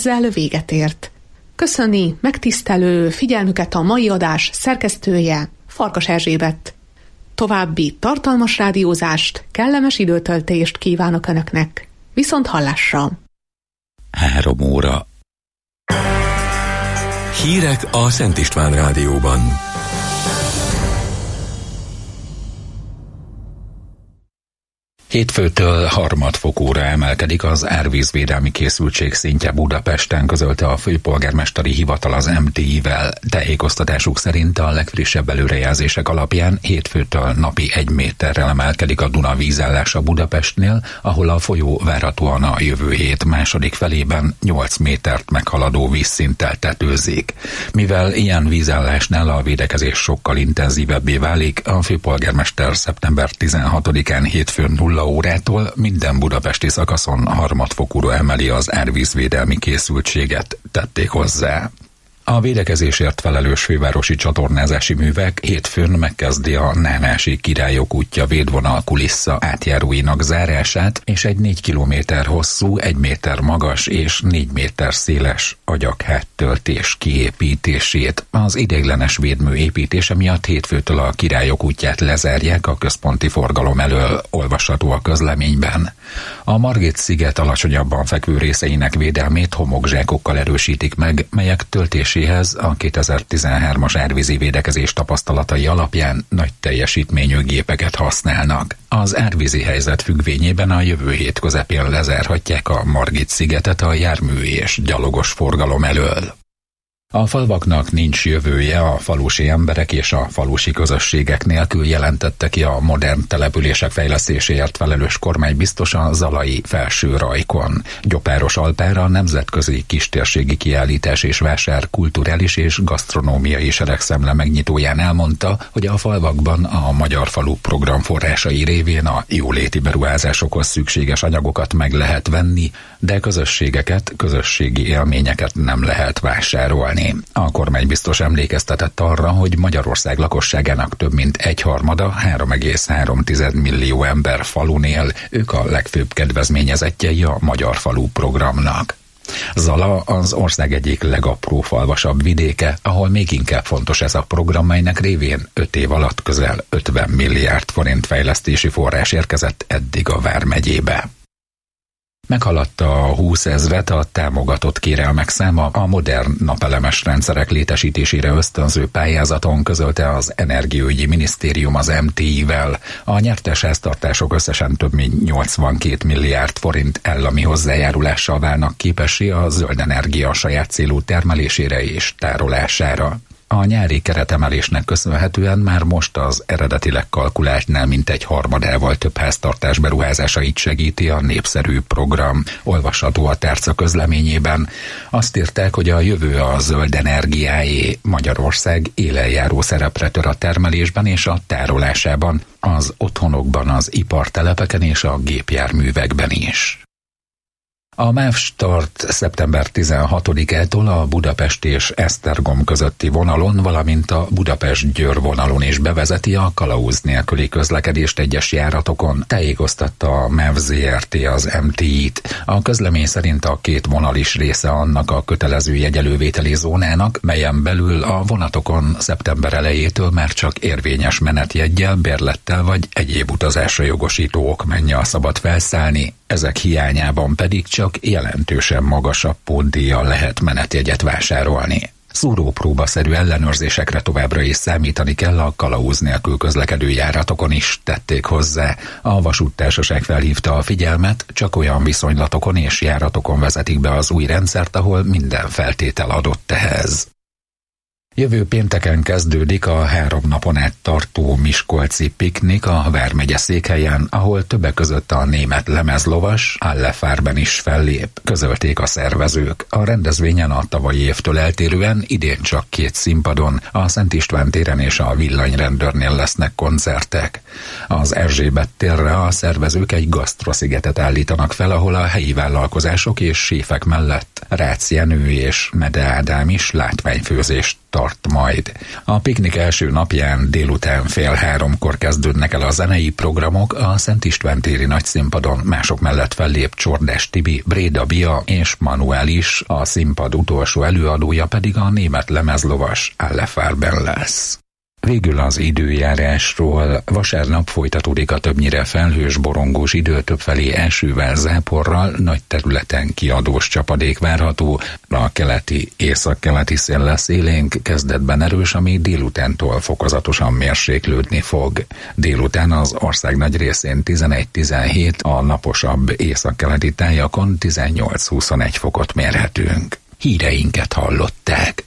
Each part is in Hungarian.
ezzel véget ért. Köszöni megtisztelő figyelmüket a mai adás szerkesztője, Farkas Erzsébet. További tartalmas rádiózást, kellemes időtöltést kívánok Önöknek. Viszont hallásra! 3 óra. Hírek a Szent István Rádióban. Hétfőtől harmadfokúra emelkedik az árvízvédelmi készültség szintje Budapesten, közölte a főpolgármesteri hivatal az MTI-vel. Tájékoztatásuk szerint a legfrissebb előrejelzések alapján hétfőtől napi 1 méterrel emelkedik a Duna vízállása Budapestnél, ahol a folyó várhatóan a jövő hét második felében 8 métert meghaladó vízszinttel tetőzik. Mivel ilyen vízállásnál a védekezés sokkal intenzívebbé válik, a főpolgármester szeptember 16-án hétfőn 0 órától minden budapesti szakaszon harmadfokúra emeli az árvízvédelmi készültséget, tették hozzá. A védekezésért felelős fővárosi csatornázási művek hétfőn megkezdi a Nánási Királyok útja védvonal kulissza átjáróinak zárását, és egy 4 kilométer hosszú, 1 méter magas és 4 méter széles agyaghátttöltés kiépítését. Az ideiglenes védmű építése miatt hétfőtől a Királyok útját lezárják a központi forgalom elől, olvasható a közleményben. A Margit-sziget alacsonyabban fekvő részeinek védelmét homokzsákokkal erősítik meg, melyek töltéséhez a 2013-as árvízi védekezés tapasztalatai alapján nagy teljesítményű gépeket használnak. Az árvízi helyzet függvényében a jövő hét közepén lezárhatják a Margit-szigetet a jármű és gyalogos forgalom elől. A falvaknak nincs jövője, a falusi emberek és a falusi közösségek nélkül, jelentette ki a modern települések fejlesztéséért felelős kormánybiztos a Zalai Felső Rajkon. Gyopáros Alpára nemzetközi kistérségi kiállítás és vásár kulturális és gasztronómiai seregszemle megnyitóján elmondta, hogy a falvakban a Magyar Falu program forrásai révén a jóléti beruházásokhoz szükséges anyagokat meg lehet venni, de közösségeket, közösségi élményeket nem lehet vásárolni. A kormánybiztos emlékeztetett arra, hogy Magyarország lakosságának több mint 1/3, 3,3 millió ember falun él, ők a legfőbb kedvezményezettjei a Magyar Falu programnak. Zala az ország egyik legaprófalvasabb vidéke, ahol még inkább fontos ez a program, melynek révén 5 év alatt közel 50 milliárd forint fejlesztési forrás érkezett eddig a vármegyébe. Meghaladta a 20 000-et a támogatott kérelmek száma a modern napelemes rendszerek létesítésére ösztönző pályázaton, közölte az Energiaügyi Minisztérium az MTI-vel. A nyertes háztartások összesen több mint 82 milliárd forint állami hozzájárulással válnak képessé a zöld energia saját célú termelésére és tárolására. A nyári keretemelésnek köszönhetően már most az eredetileg kalkuláltnál mintegy harmadával több háztartás beruházásait segíti a népszerű program, olvasható a tárca közleményében. Azt írták, hogy a jövő a zöld energiáé. Magyarország élenjáró szerepre tör a termelésben és a tárolásában, az otthonokban, az ipartelepeken és a gépjárművekben is. A MÁV Start szeptember 16-ától a Budapest és Esztergom közötti vonalon, valamint a Budapest-Győr vonalon is bevezeti a kalauz nélküli közlekedést egyes járatokon, tájékoztatta a MÁV Zrt. Az MTI-t. A közlemény szerint a 2 vonal is része annak a kötelező jegyelővételi zónának, melyen belül a vonatokon szeptember elejétől már csak érvényes menetjeggyel, bérlettel vagy egyéb utazásra jogosító okmennyel szabad felszállni, ezek hiányában pedig csak jelentősen magasabb pótdíjjal lehet menetjegyet vásárolni. Szúrópróbaszerű ellenőrzésekre továbbra is számítani kell a kalauz nélkül közlekedő járatokon is, tették hozzá. A vasúttársaság felhívta a figyelmet, csak olyan viszonylatokon és járatokon vezetik be az új rendszert, ahol minden feltétel adott ehhez. Jövő pénteken kezdődik a 3 napon át tartó miskolci piknik a vármegye székhelyen, ahol többek között a német lemezlovas Alle Farben is fellép, közölték a szervezők. A rendezvényen a tavalyi évtől eltérően idén csak 2 színpadon, a Szent István téren és a Villanyrendőrnél lesznek koncertek. Az Erzsébet térre a szervezők egy gasztroszigetet állítanak fel, ahol a helyi vállalkozások és séfek mellett Rácz Jenő és Mede Ádám is látványfőzést tart tart majd. A piknik első napján délután 2:30 kezdődnek el a zenei programok, a Szent István téri nagyszínpadon mások mellett fellép Csordás Tibi, Bréda Bia és Manuel is, a színpad utolsó előadója pedig a német lemezlovas Alle Farben lesz. Végül az időjárásról. Vasárnap folytatódik a többnyire felhős, borongós idő, többfelé esővel, záporral, nagy területen kiadós csapadék várható. A keleti, északkeleti szél lesz élénk, kezdetben erős, ami délutántól fokozatosan mérséklődni fog. Délután az ország nagy részén 11-17, a naposabb északkeleti tájakon 18-21 fokot mérhetünk. Híreinket hallották.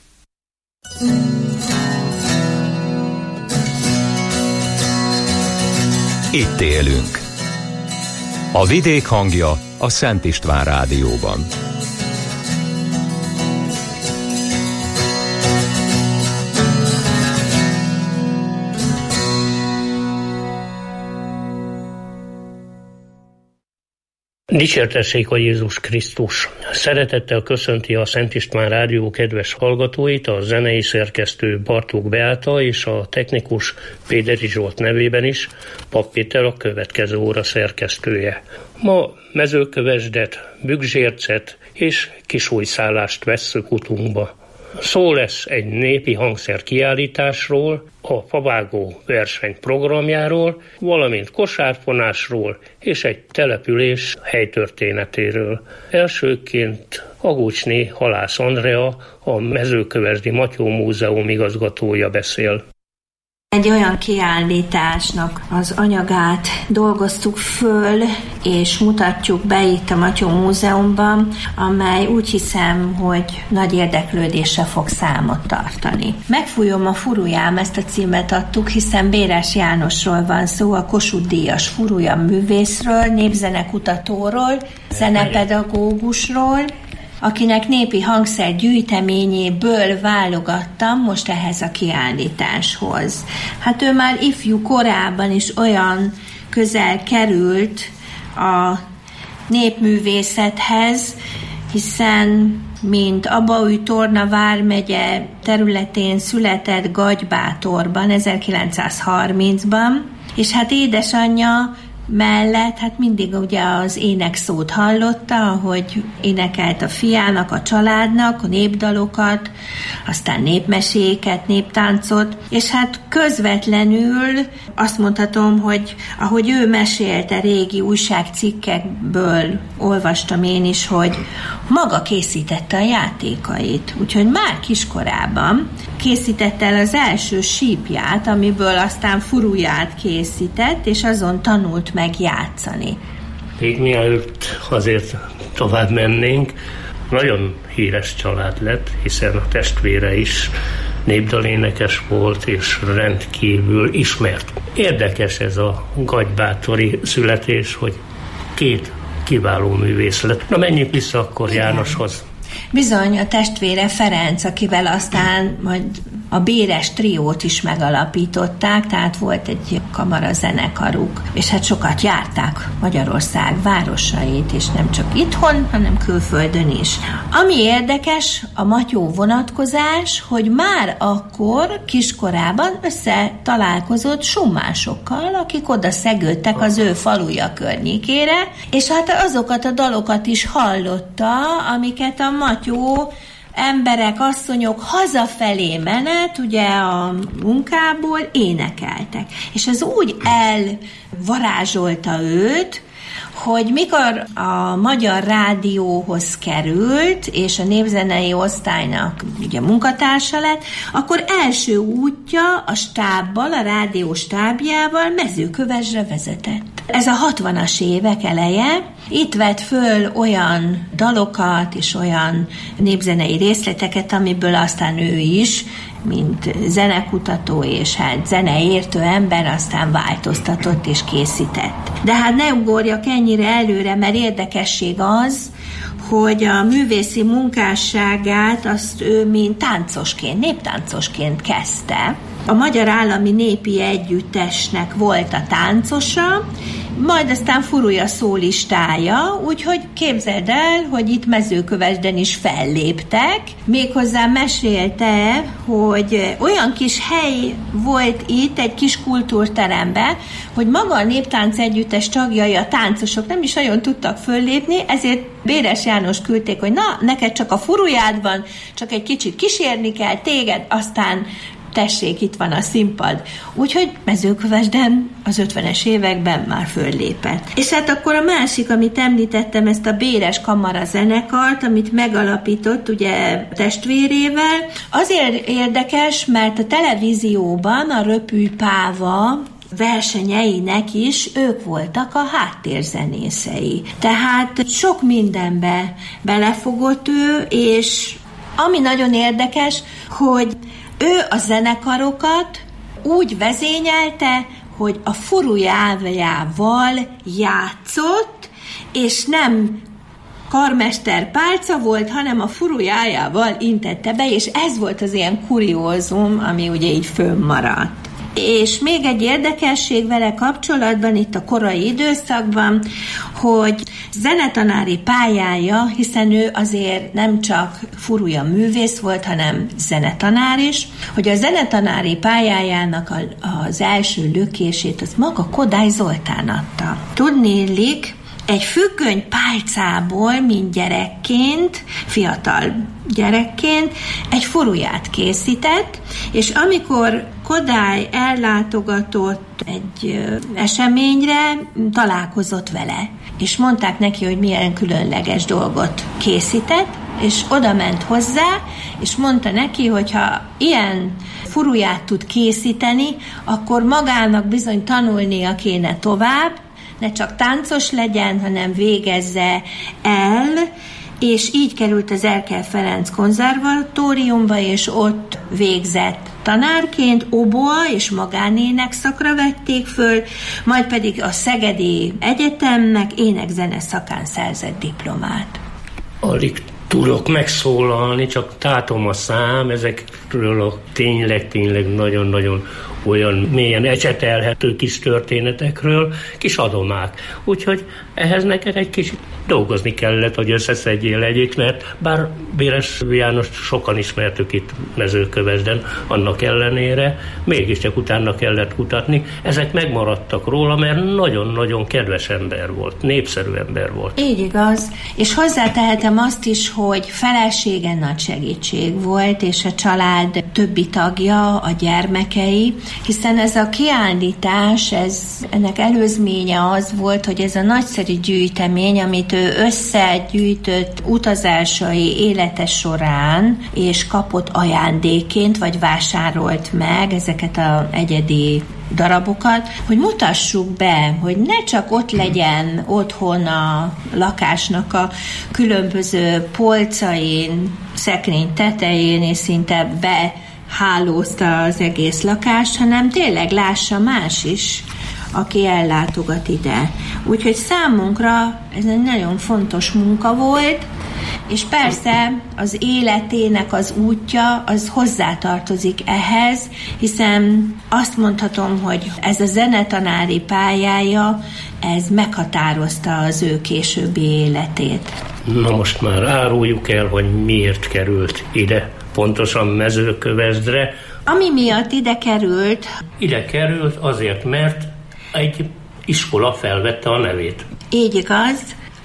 Itt élünk. A vidék hangja a Szent István rádióban. Dicsértessék a Jézus Krisztus! Szeretettel köszönti a Szent István rádió kedves hallgatóit, a zenei szerkesztő Bartók Beáta és a technikus Péderi Zsolt nevében is, Pap Péter a következő óra szerkesztője. Ma Mezőkövesdet, Bükzsércet és Kisújszállást vesszük utunkba. Szó lesz egy népi hangszer kiállításról, a favágó verseny programjáról, valamint kosárfonásról és egy település helytörténetéről. Elsőként Agócsné Halász Andrea, a Mezőkövesdi Matyó Múzeum igazgatója beszél. Egy olyan kiállításnak az anyagát dolgoztuk föl, és mutatjuk be itt a Matyó Múzeumban, amely úgy hiszem, hogy nagy érdeklődésre fog számot tartani. Megfújom a furujám, ezt a címet adtuk, hiszen Béres Jánosról van szó, a Kossuth-díjas furujam művészről, népzenekutatóról, zenepedagógusról, akinek népi hangszer gyűjteményéből válogattam most ehhez a kiállításhoz. Hát ő már ifjú korában is olyan közel került a népművészethez, hiszen mint Abaúj-Torna vármegye területén született Gagybátorban 1930-ban, és hát édesanyja mellett hát mindig ugye az énekszót hallotta, ahogy énekelt a fiának, a családnak, a népdalokat, aztán népmeséket, néptáncot, és hát közvetlenül azt mondhatom, hogy ahogy ő mesélte, régi újságcikkekből olvastam én is, hogy maga készítette a játékait, úgyhogy már kiskorában készítette el az első sípját, amiből aztán furuját készített, és azon tanult meg játszani. Még mielőtt azért tovább mennénk, nagyon híres család lett, hiszen a testvére is népdalénekes volt, és rendkívül ismert. Érdekes ez a gagybátori születés, hogy két kiváló művész lett. Na, menjünk vissza akkor Jánoshoz. Bizony, a testvére Ferenc, akivel aztán majd a Béres triót is megalapították, tehát volt egy kamarazenekaruk, és hát sokat járták Magyarország városait, és nem csak itthon, hanem külföldön is. Ami érdekes, a Matyó vonatkozás, hogy már akkor kiskorában összetalálkozott summásokkal, akik oda szegődtek az ő faluja környékére, és hát azokat a dalokat is hallotta, amiket a Matyó emberek, asszonyok hazafelé menet, ugye a munkából énekeltek. És ez úgy elvarázsolta őt, hogy mikor a Magyar Rádióhoz került, és a népzenei osztálynak ugye munkatársa lett, akkor első útja a stábbal, a rádió stábjával Mezőkövesdre vezetett. Ez a 60-as évek eleje. Itt vett föl olyan dalokat és olyan népzenei részleteket, amiből aztán ő is, mint zenekutató és hát zeneértő ember aztán változtatott és készített. De hát ne ugorjak ennyire előre, mert érdekesség az, hogy a művészi munkásságát azt ő mint táncosként, néptáncosként kezdte. A Magyar Állami Népi Együttesnek volt a táncosa, majd aztán Furulya szólistája, úgyhogy képzeld el, hogy itt Mezőkövesden is felléptek. Méghozzá mesélte, hogy olyan kis hely volt itt, egy kis kultúrteremben, hogy maga a néptánc együttes tagjai, a táncosok nem is nagyon tudtak föllépni, ezért Béres János küldték, hogy na, neked csak a furujád van, csak egy kicsit kísérni kell téged, aztán tessék, itt van a színpad. Úgyhogy Mezőkövesden az 50-es években már föllépett. És hát akkor a másik, amit említettem, ezt a Béres Kamara zenekart, amit megalapított ugye testvérével, azért érdekes, mert a televízióban a Röpű Páva versenyeinek is ők voltak a háttérzenészei. Tehát sok mindenbe belefogott ő, és ami nagyon érdekes, hogy ő a zenekarokat úgy vezényelte, hogy a furujájával játszott, és nem karmester pálca volt, hanem a furujájával intette be, és ez volt az ilyen kuriózum, ami ugye így fönnmaradt. És még egy érdekesség vele kapcsolatban itt a korai időszakban, hogy zenetanári pályája, hiszen ő azért nem csak furulya művész volt, hanem zenetanár is, hogy a zenetanári pályájának az első lökését az maga Kodály Zoltán adta. Tudniillik, egy függöny pálcából, mint gyerekként, fiatal gyerekként egy furuját készített, és amikor Kodály ellátogatott egy eseményre, találkozott vele, és mondták neki, hogy milyen különleges dolgot készített, és oda ment hozzá, és mondta neki, hogy ha ilyen furuját tud készíteni, akkor magának bizony tanulnia kéne tovább, ne csak táncos legyen, hanem végezze el, és így került az Erkel Ferenc konzervatóriumba, és ott végzett tanárként, oboa és magánének szakra vették föl, majd pedig a Szegedi Egyetemnek ének-zene szakán szerzett diplomát. Alig tudok megszólalni, csak tátom a szám ezekről a tényleg nagyon-nagyon olyan mélyen ecsetelhető kis történetekről, kis adomák. Úgyhogy ehhez neked egy kicsit dolgozni kellett, hogy összeszedjél egyik, mert bár Béres Jánost sokan ismertük itt Mezőkövesden, annak ellenére mégiscsak utána kellett kutatni. Ezek megmaradtak róla, mert nagyon-nagyon kedves ember volt, népszerű ember volt. Így igaz, és hozzátehetem azt is, hogy felesége nagy segítség volt, és a család többi tagja, a gyermekei, hiszen ez a kiállítás, ennek előzménye az volt, hogy ez a nagyszerű gyűjtemény, amit ő összegyűjtött utazásai élete során, és kapott ajándékként, vagy vásárolt meg ezeket az egyedi darabokat, hogy mutassuk be, hogy ne csak ott legyen otthon a lakásnak a különböző polcain, szekrény tetején, és szinte behálózta az egész lakást, hanem tényleg lássa más is, aki ellátogat ide. Úgyhogy számunkra ez egy nagyon fontos munka volt, és persze az életének az útja az hozzátartozik ehhez, hiszen azt mondhatom, hogy ez a zenetanári pályája, ez meghatározta az ő későbbi életét. Na most már áruljuk el, hogy miért került ide, pontosan Mezőkövesdre. Ami miatt ide került? Ide került azért, mert egy iskola felvette a nevét. Így igaz.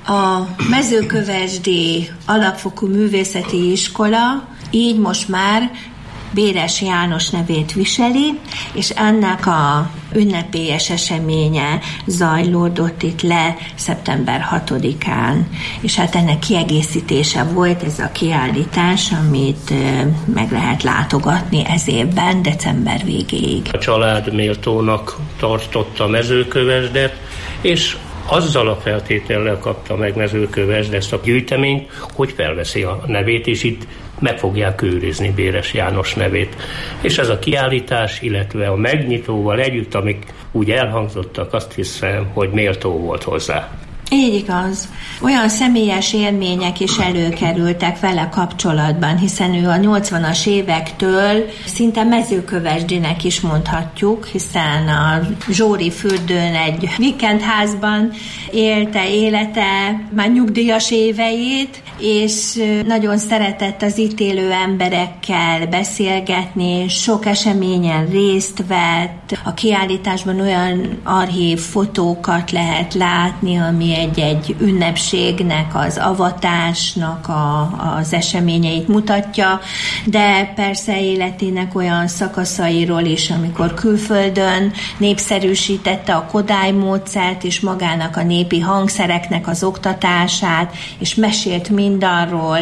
A Mezőkövesdi Alapfokú Művészeti Iskola így most már Béres János nevét viseli, és ennek a ünnepélyes eseménye zajlódott itt le szeptember 6-án, és hát ennek kiegészítése volt ez a kiállítás, amit meg lehet látogatni ez évben, december végéig. A család méltónak tartotta Mezőkövesdet, és azzal a feltétellel kapta meg Mezőkövesd ezt a gyűjteményt, hogy felveszi a nevét, és itt meg fogják őrizni Béres János nevét. És ez a kiállítás, illetve a megnyitóval együtt, amik úgy elhangzottak, azt hiszem, hogy méltó volt hozzá. Így igaz. Olyan személyes élmények is előkerültek vele kapcsolatban, hiszen ő a 80-as évektől szinte mezőkövesdinek is mondhatjuk, hiszen a Zsóri fürdőn egy vikendházban élte élete, már nyugdíjas éveit, és nagyon szeretett az itt élő emberekkel beszélgetni, sok eseményen részt vett. A kiállításban olyan archív fotókat lehet látni, ami egy ünnepségnek, az avatásnak az eseményeit mutatja, de persze életének olyan szakaszairól is, amikor külföldön népszerűsítette a Kodály módszert és magának a népi hangszereknek az oktatását, és mesélt mindarról,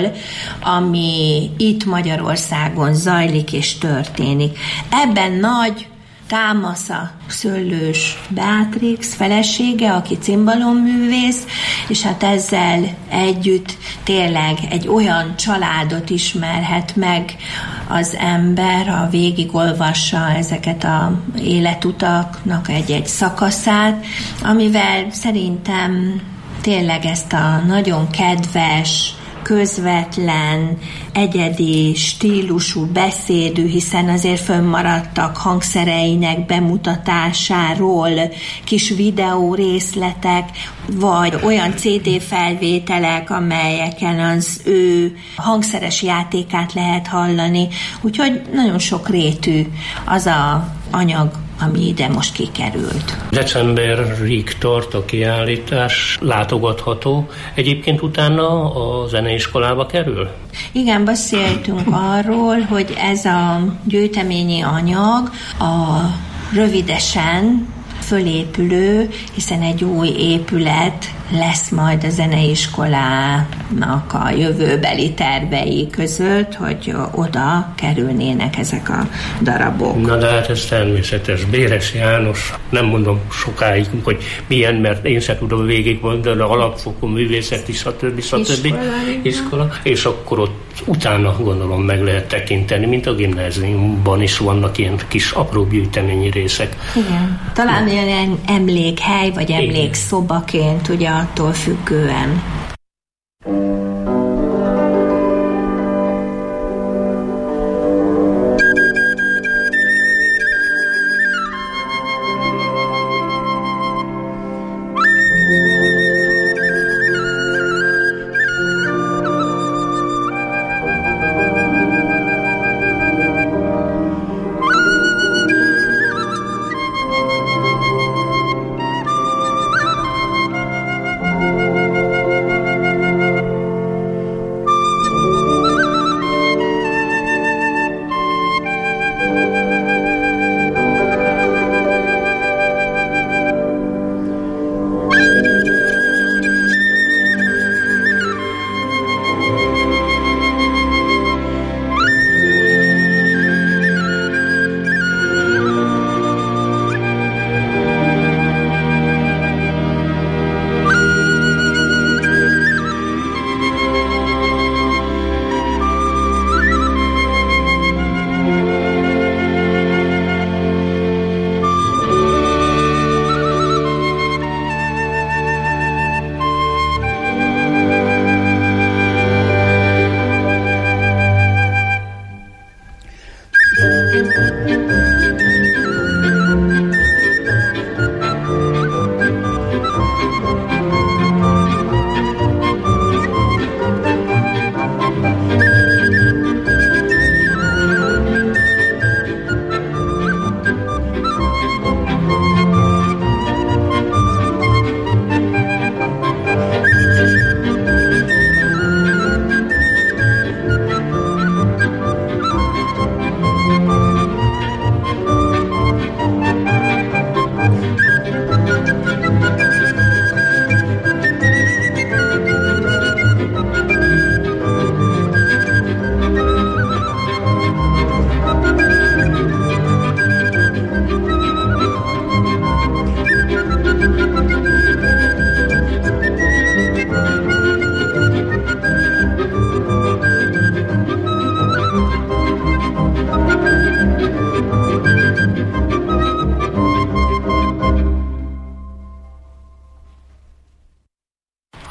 ami itt Magyarországon zajlik és történik. Ebben nagy Támasza Szöllős Beatrix felesége, aki cimbalomművész, és hát ezzel együtt tényleg egy olyan családot ismerhet meg az ember, ha végigolvassa ezeket az életutaknak egy szakaszát, amivel szerintem tényleg ezt a nagyon kedves, közvetlen, egyedi stílusú beszédű, hiszen azért fönnmaradtak hangszereinek bemutatásáról kis videó részletek, vagy olyan CD felvételek, amelyeken az ő hangszeres játékát lehet hallani. Úgyhogy nagyon sokrétű az a anyag, ami ide most kikerült. Decemberig tart a kiállítás, látogatható. Egyébként utána a zeneiskolába kerül? Igen, beszéltünk arról, hogy ez a gyűjteményi anyag a rövidesen fölépülő, hiszen egy új épület lesz majd a zeneiskolának a jövőbeli tervei között, hogy oda kerülnének ezek a darabok. Na de hát ez természetes. Béres János, nem mondom sokáig, hogy milyen, mert én sem tudom végigmondani, alapfokú művészeti, stb. Iskola, és akkor ott utána gondolom meg lehet tekinteni, mint a gimnáziumban is vannak ilyen kis apró gyűjteményi részek. Igen. Talán ilyen emlékhely, vagy emlékszobaként, ugye attól függően.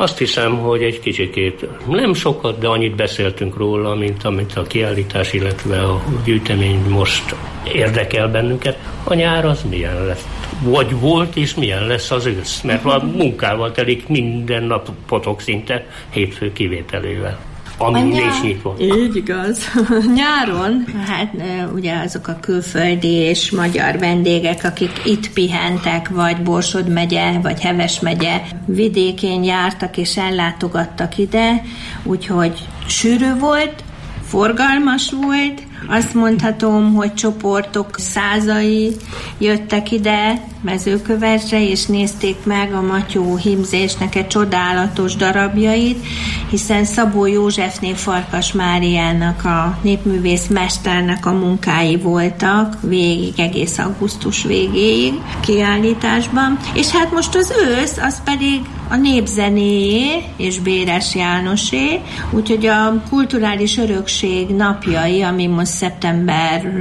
Azt hiszem, hogy egy kicsikét, nem sokat, de annyit beszéltünk róla, mint amit a kiállítás, illetve a gyűjtemény most érdekel bennünket. A nyár az milyen lesz? Vagy volt, és milyen lesz az ősz? Mert a munkával telik minden napotok szinte, hétfő kivételével. Ami nincs nyitva. Így igaz. Nyáron, hát ugye azok a külföldi és magyar vendégek, akik itt pihentek, vagy Borsod megye, vagy Heves megye vidékén jártak és ellátogattak ide, úgyhogy sűrű volt, forgalmas volt. Azt mondhatom, hogy csoportok százai jöttek ide Mezőkövesdre, és nézték meg a Matyó hímzésnek egy csodálatos darabjait, hiszen Szabó Józsefné Farkas Máriának, a népművész mesternek a munkái voltak végig, egész augusztus végéig kiállításban. És hát most az ősz, az pedig a népzenéjé és Béres Jánosé, úgyhogy a kulturális örökség napjai, ami most szeptember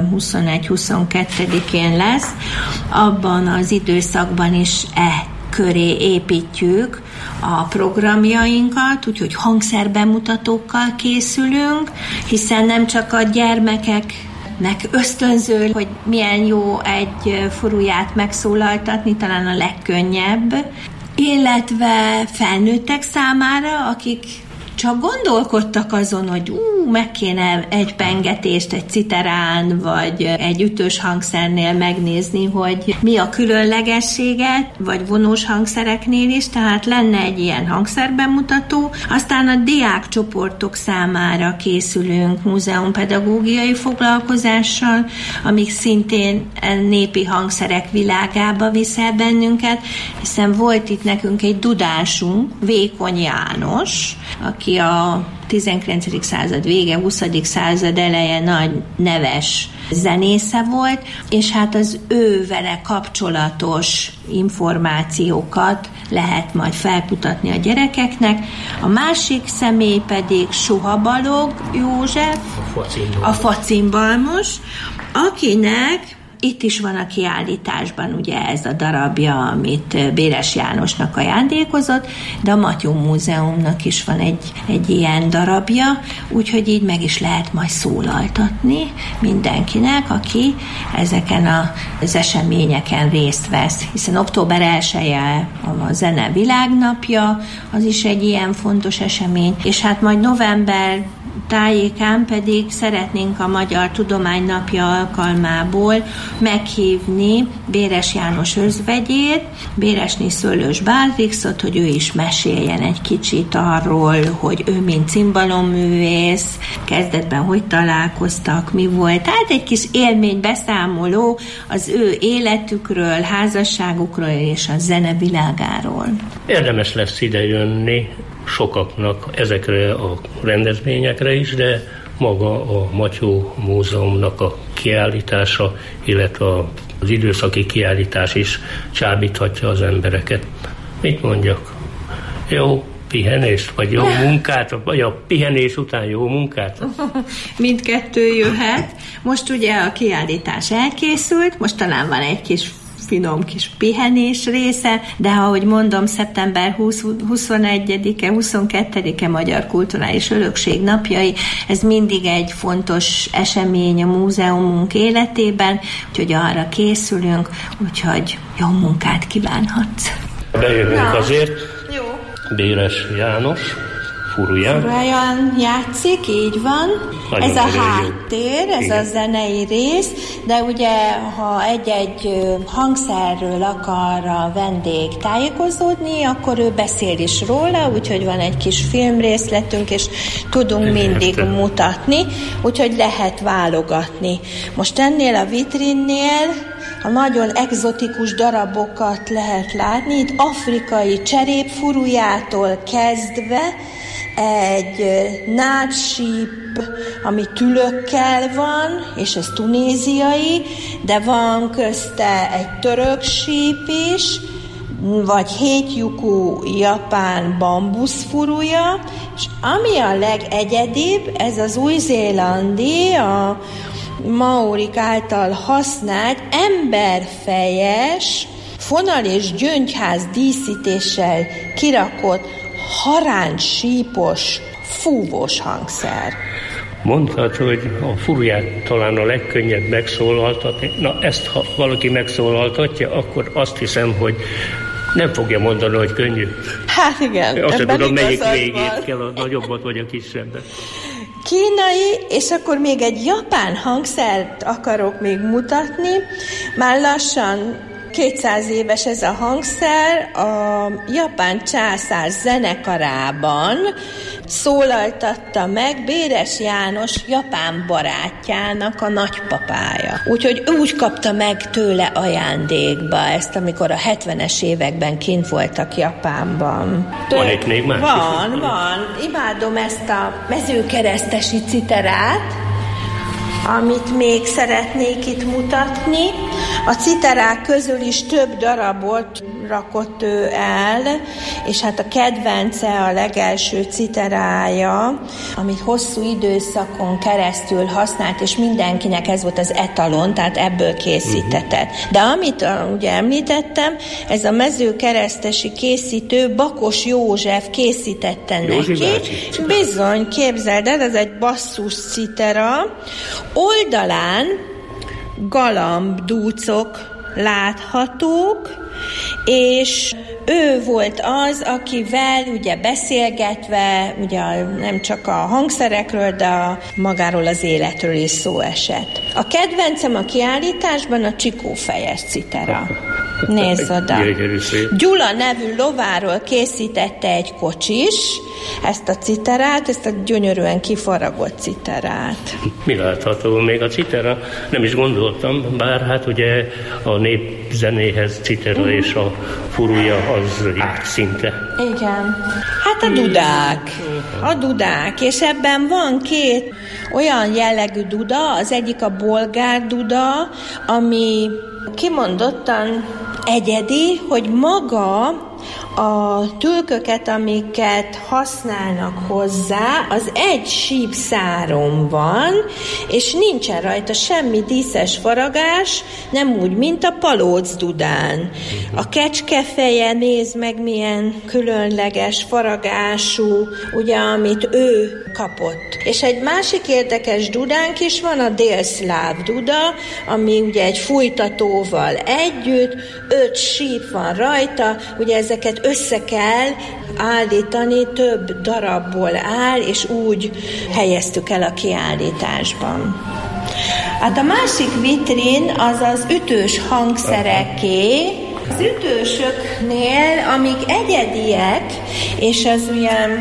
21-22-én lesz, abban az időszakban is köré építjük a programjainkat, úgyhogy hangszerbemutatókkal készülünk, hiszen nem csak a gyermekeknek ösztönző, hogy milyen jó egy furuját megszólaltatni, talán a legkönnyebb, illetve felnőttek számára, akik csak gondolkodtak azon, hogy meg kéne egy pengetést egy citerán, vagy egy ütős hangszernél megnézni, hogy mi a különlegessége, vagy vonós hangszereknél is, tehát lenne egy ilyen hangszerbemutató. Aztán a diákcsoportok számára készülünk múzeumpedagógiai foglalkozással, amik szintén népi hangszerek világába viszel bennünket, hiszen volt itt nekünk egy dudásunk, Vékony János, aki a 19. század vége, 20. század eleje nagy neves zenésze volt, és hát az ő vele kapcsolatos információkat lehet majd felkutatni a gyerekeknek. A másik személy pedig Suha Balog József, a facimbalmos, akinek itt is van a kiállításban ugye ez a darabja, amit Béres Jánosnak ajándékozott, de a Matyó Múzeumnak is van egy ilyen darabja, úgyhogy így meg is lehet majd szólaltatni mindenkinek, aki ezeken az eseményeken részt vesz, hiszen október 1-je a Zene Világnapja, az is egy ilyen fontos esemény, és hát majd november tájékán pedig szeretnénk a Magyar Tudomány Napja alkalmából meghívni Béres János özvegyét, Béresné Szőlős Báltrixot, hogy ő is meséljen egy kicsit arról, hogy ő mint cimbalomművész, kezdetben hogy találkoztak, mi volt. Tehát egy kis élménybeszámoló az ő életükről, házasságukról és a zene világáról. Érdemes lesz idejönni sokaknak ezekre a rendezvényekre is, de maga a Matyó Múzeumnak a kiállítása, illetve az időszaki kiállítás is csábíthatja az embereket. Mit mondjak? Jó pihenést, vagy jó munkát, vagy a pihenés után jó munkát? Mindkettő jöhet. Most ugye a kiállítás elkészült, most talán van egy kis finom kis pihenés része, de ahogy mondom, szeptember 21-e, 22-e Magyar Kulturális Örökség napjai, ez mindig egy fontos esemény a múzeumunk életében, úgyhogy arra készülünk, úgyhogy jó munkát kívánhatsz. Bejövünk azért. Jó. Béres János, Furuján játszik, így van. Nagyon ez a háttér, ez igen. A zenei rész, de ugye, ha egy-egy hangszerről akar a vendég tájékozódni, akkor ő beszél is róla, úgyhogy van egy kis filmrészletünk, és tudunk mindig mutatni, úgyhogy lehet válogatni. Most ennél a vitrinnél a nagyon egzotikus darabokat lehet látni, itt afrikai cserépfurujától kezdve egy nádsíp, ami tülökkel van, és ez tunéziai, de van közte egy török síp is, vagy hétlyukú japán bambuszfuruja, és ami a legegyedibb, ez az új-zélandi, a maórik által használt emberfejes, fonal és gyöngyház díszítéssel kirakott haráncs, sípos, fúvós hangszer. Mondtad, hogy a furuját talán a legkönnyebb megszólaltatni. Na, ezt ha valaki megszólaltatja, akkor azt hiszem, hogy nem fogja mondani, hogy könnyű. Hát igen. Azt sem tudom, melyik végét kell, a nagyobbat vagy a kisebbet. Kínai, és akkor még egy japán hangszert akarok még mutatni. Már lassan 200 éves ez a hangszer, a japán császár zenekarában szólaltatta meg Béres János japán barátjának a nagypapája. Úgyhogy úgy kapta meg tőle ajándékba ezt, amikor a 70-es években kint voltak Japánban. Van itt még más? Van. Imádom ezt a mezőkeresztesi citerát, amit még szeretnék itt mutatni. A citerák közül is több darabot rakott ő el, és hát a kedvence a legelső citerája, amit hosszú időszakon keresztül használt, és mindenkinek ez volt az etalon, tehát ebből készítetett. De amit ugye említettem, ez a mezőkeresztesi készítő, Bakos József készítette neki. Bizony, képzeld el, ez egy basszus citera. Oldalán galambdúcok láthatók, és ő volt az, akivel ugye beszélgetve, ugye nem csak a hangszerekről, de magáról az életről is szó esett. A kedvencem a kiállításban a csikófejes citera. Nézd oda. Gyula nevű lováról készítette egy kocsis ezt a citerát, ezt a gyönyörűen kifaragott citerát. Mi látható? Még a citera, nem is gondoltam, bár hát ugye a népzenéhez citera és a furuja az szinte. Igen. Hát a dudák, és ebben van két olyan jellegű duda, az egyik a bolgár duda, ami kimondottan egyedi, hogy maga a tülköket, amiket használnak hozzá, az egy sípszáron van, és nincsen rajta semmi díszes faragás, nem úgy, mint a palóc dudán. A kecskefeje, nézd meg, milyen különleges faragású, ugye, amit ő kapott. És egy másik érdekes dudánk is van, a délszláv duda, ami ugye egy fújtatóval együtt, 5 síp van rajta, ugye ezeket össze kell állítani, több darabból áll, és úgy helyeztük el a kiállításban. Hát a másik vitrin az az ütős hangszereké. Az ütősöknél, amik egyediek, és ez ilyen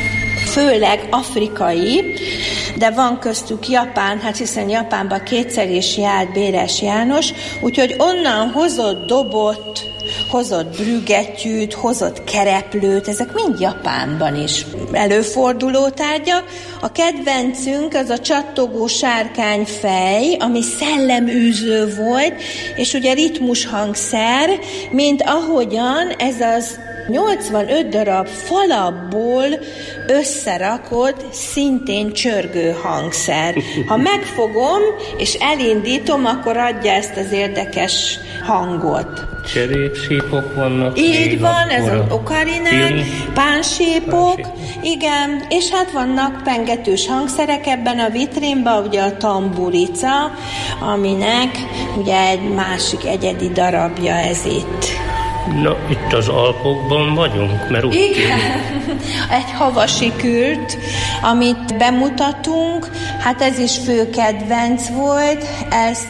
főleg afrikai, de van köztük japán, hát hiszen Japánban kétszer is járt Béres János, úgyhogy onnan hozott dobot, hozott brüggettyűt, hozott kereplőt, ezek mind Japánban is előforduló tárgyak. A kedvencünk az a csattogó sárkányfej, ami szelleműző volt, és ugye ritmus hangszer, mint ahogyan ez az 85 darab falapból összerakott, szintén csörgő hangszer. Ha megfogom és elindítom, akkor adja ezt az érdekes hangot. Cserépsípok vannak. Így van, ez az okarinák, pánsípok, igen, és hát vannak pengetős hangszerek ebben a vitrínben, ugye a tamburica, aminek ugye egy másik egyedi darabja ez itt. Na, itt az Alpokban vagyunk, mert úgy igen, egy havasi kürt, amit bemutatunk, hát ez is fő kedvenc volt, ezt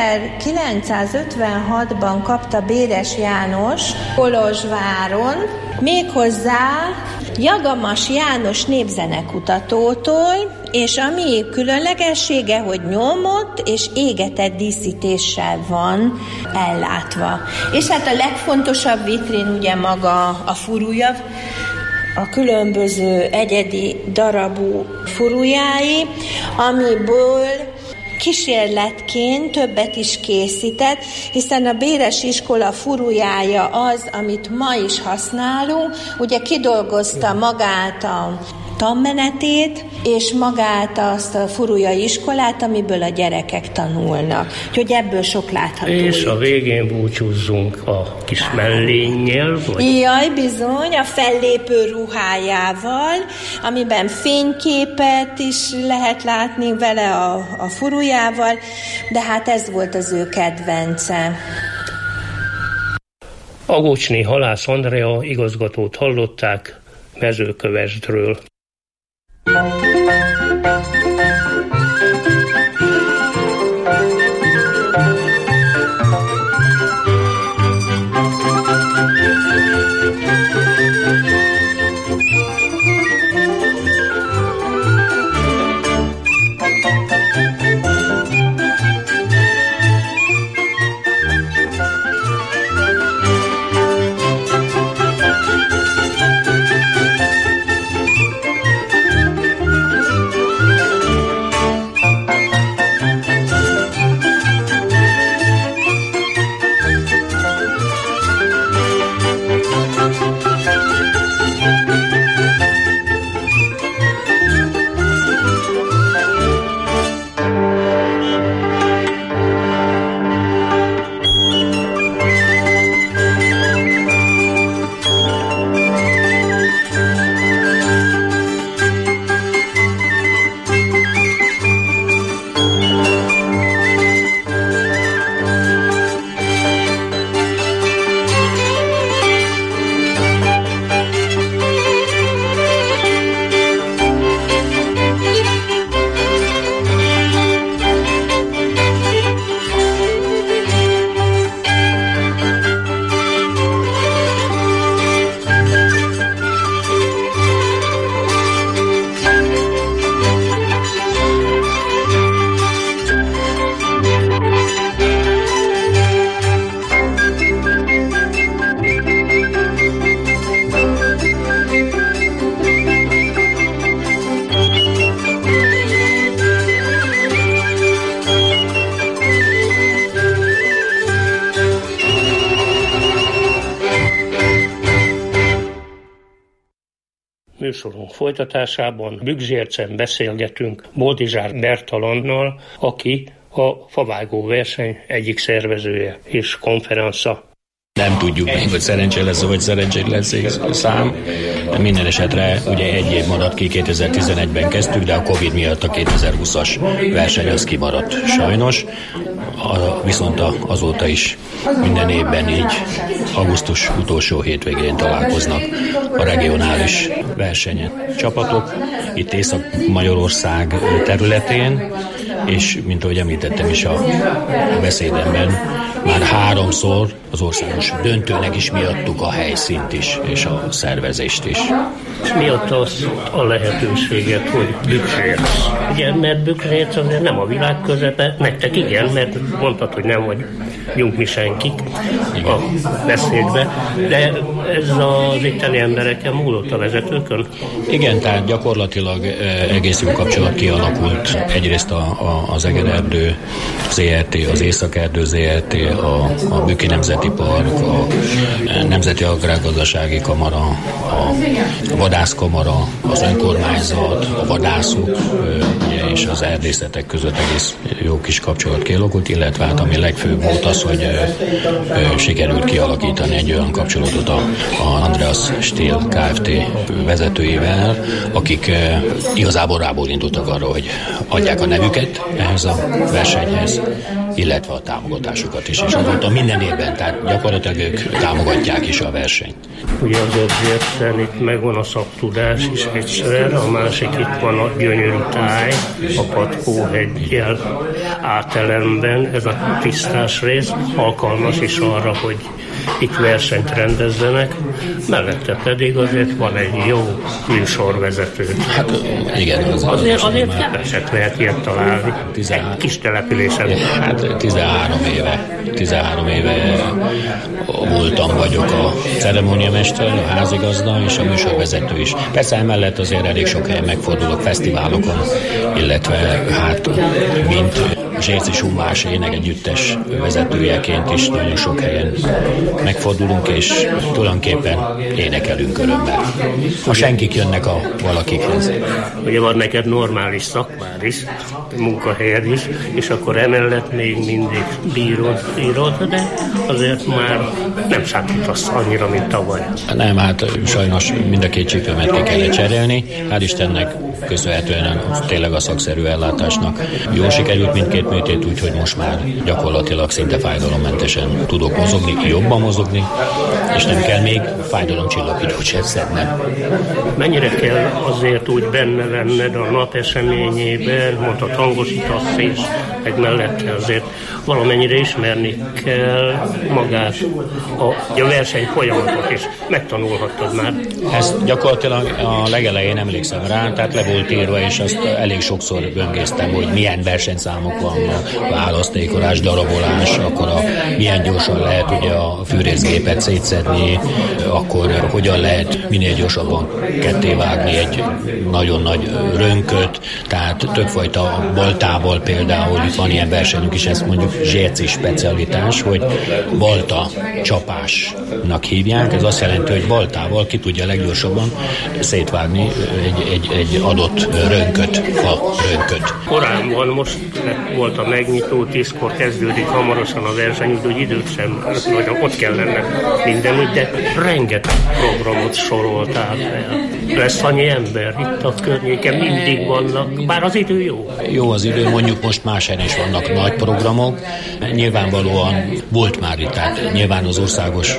1956-ban kapta Béres János Kolozsváron, méghozzá Jagamas János népzenekutatótól, és ami különlegessége, hogy nyomott és égetett díszítéssel van ellátva. És hát a legfontosabb vitrin ugye maga a furuja, a különböző egyedi darabú furujái, amiből kísérletként többet is készített, hiszen a Béres iskola furujája az, amit ma is használunk, ugye kidolgozta magát a tanmenetét, és magát azt a furujai iskolát, amiből a gyerekek tanulnak. Úgyhogy ebből sok látható. És a végén búcsúzzunk a kis mellénnyel, vagy? Jaj, bizony, a fellépő ruhájával, amiben fényképet is lehet látni vele a furujával, de hát ez volt az ő kedvence. Agócsné Halász Andrea igazgatót hallották Mezőkövesdről. Műsorunk folytatásában Bükzsércen beszélgetünk Boldizsár Bertalannal, aki a favágó verseny egyik szervezője és konferensza. Nem tudjuk még, hogy szerencsé lesz, vagy szerencsét lesz szám. Minden esetre ugye egy év maradt ki, 2011-ben kezdtük, de a Covid miatt a 2020-as verseny az kimaradt sajnos. Viszont azóta is minden évben így augusztus utolsó hétvégén találkoznak a regionális versenyen csapatok, itt Észak-Magyarország területén, és mint ahogy említettem is a beszédemben, már 3-szor az országos döntőnek is miattuk a helyszínt is, és a szervezést is. És miatt az a lehetőséget, hogy Bükzsérc. Ugye, mert Bükzsérc azért nem a világ közepe, nektek igen, mert mondtad, hogy nem vagyunk mi senkik a beszédbe, de ez az itteni embereken múlott a vezetőkön? Igen, tehát gyakorlatilag egész jó kapcsolat kialakult. Egyrészt az Egererdő ZRT, az Északerdő ZRT, a Bükki Nemzeti Park, a Nemzeti Agrárgazdasági Kamara, a Vadászkamara, az önkormányzat, a vadászok és az erdészetek között egész jó kis kapcsolat kialakult, illetve hát ami legfőbb volt az, hogy sikerült kialakítani egy olyan kapcsolatot a Andreas Stihl Kft. Vezetőivel, akik igazából rából indultak arra, hogy adják a nevüket ehhez a versenyhez, illetve a támogatásukat is. És azóta minden évben, tehát gyakorlatilag ők támogatják is a versenyt. Ugye azért Zsércen itt megvan a szaktudás is egyszer, a másik itt van a gyönyörű táj, a Patkóheggyel átelemben, ez a tisztás rész alkalmas is arra, hogy itt versenyt rendezzenek, mellette pedig azért van egy jó műsorvezető. Hát igen. Azért keveset lehet ilyet találni. Egy kis településen. Hát 13 éve voltam, vagyok a ceremóniamester, a házigazda és a műsorvezető is. Persze emellett azért elég sok helyen megfordulok fesztiválokon, illetve hát mint Zsérci Summás énekegyüttes vezetőjeként is nagyon sok helyen megfordulunk, és tulajdonképpen énekelünk örömmel. A senkik jönnek a valakikhez. Ugye van neked normális szakmád is, munkahelyed is, és akkor emellett még mindig bírod, de azért már nem számítasz annyira, mint tavaly. Nem, hát sajnos mind a két csípőmet ki kellett cserélni. Hál' Istennek köszönhetően tényleg a szakszerű ellátásnak jól sikerült mindkét műtét, úgyhogy most már gyakorlatilag szinte fájdalommentesen tudok mozogni, jobban mozogni, és nem kell még fájdalomcsillapítót sem szednem. Mennyire kell azért úgy benne lenned a nap eseményében, mondtad hangosítasz, és meg mellette azért valamennyire ismerni kell magát, a verseny folyamatot, és megtanulhattad már. Ezt gyakorlatilag a legelején emlékszem rá, tehát le volt írva, és azt elég sokszor böngésztem, hogy milyen versenyszámok vannak, választékolás, darabolás, akkor milyen gyorsan lehet ugye a fűrészgépet szétszedni, akkor hogyan lehet minél gyorsabban kettévágni egy nagyon nagy rönköt, tehát többfajta baltával például, itt van ilyen versenyünk is, ezt mondjuk zsérci specialitás, hogy balta csapásnak hívják, ez azt jelenti, hogy baltával ki tudja leggyorsabban szétvágni egy adott rönköt, fa rönköt. Korán van, most volt a megnyitó, 10-kor kezdődik hamarosan a verseny, úgyhogy időt sem, nagyon ott kell lenned mindenütt, de rengeteg programot soroltál fel. Lesz annyi ember itt a környéken, mindig vannak, bár az idő jó. Jó az idő, mondjuk most más helyen is vannak nagy programok. Nyilvánvalóan volt már itt, tehát nyilván az országos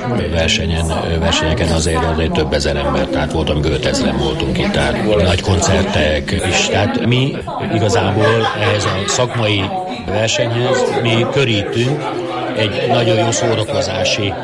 versenyeken azért több ezer ember, tehát volt, amikor 5000-en voltunk itt, tehát nagy koncertek is. Tehát mi igazából ehhez a szakmai versenyhez mi körítünk egy nagyon jó szórakozási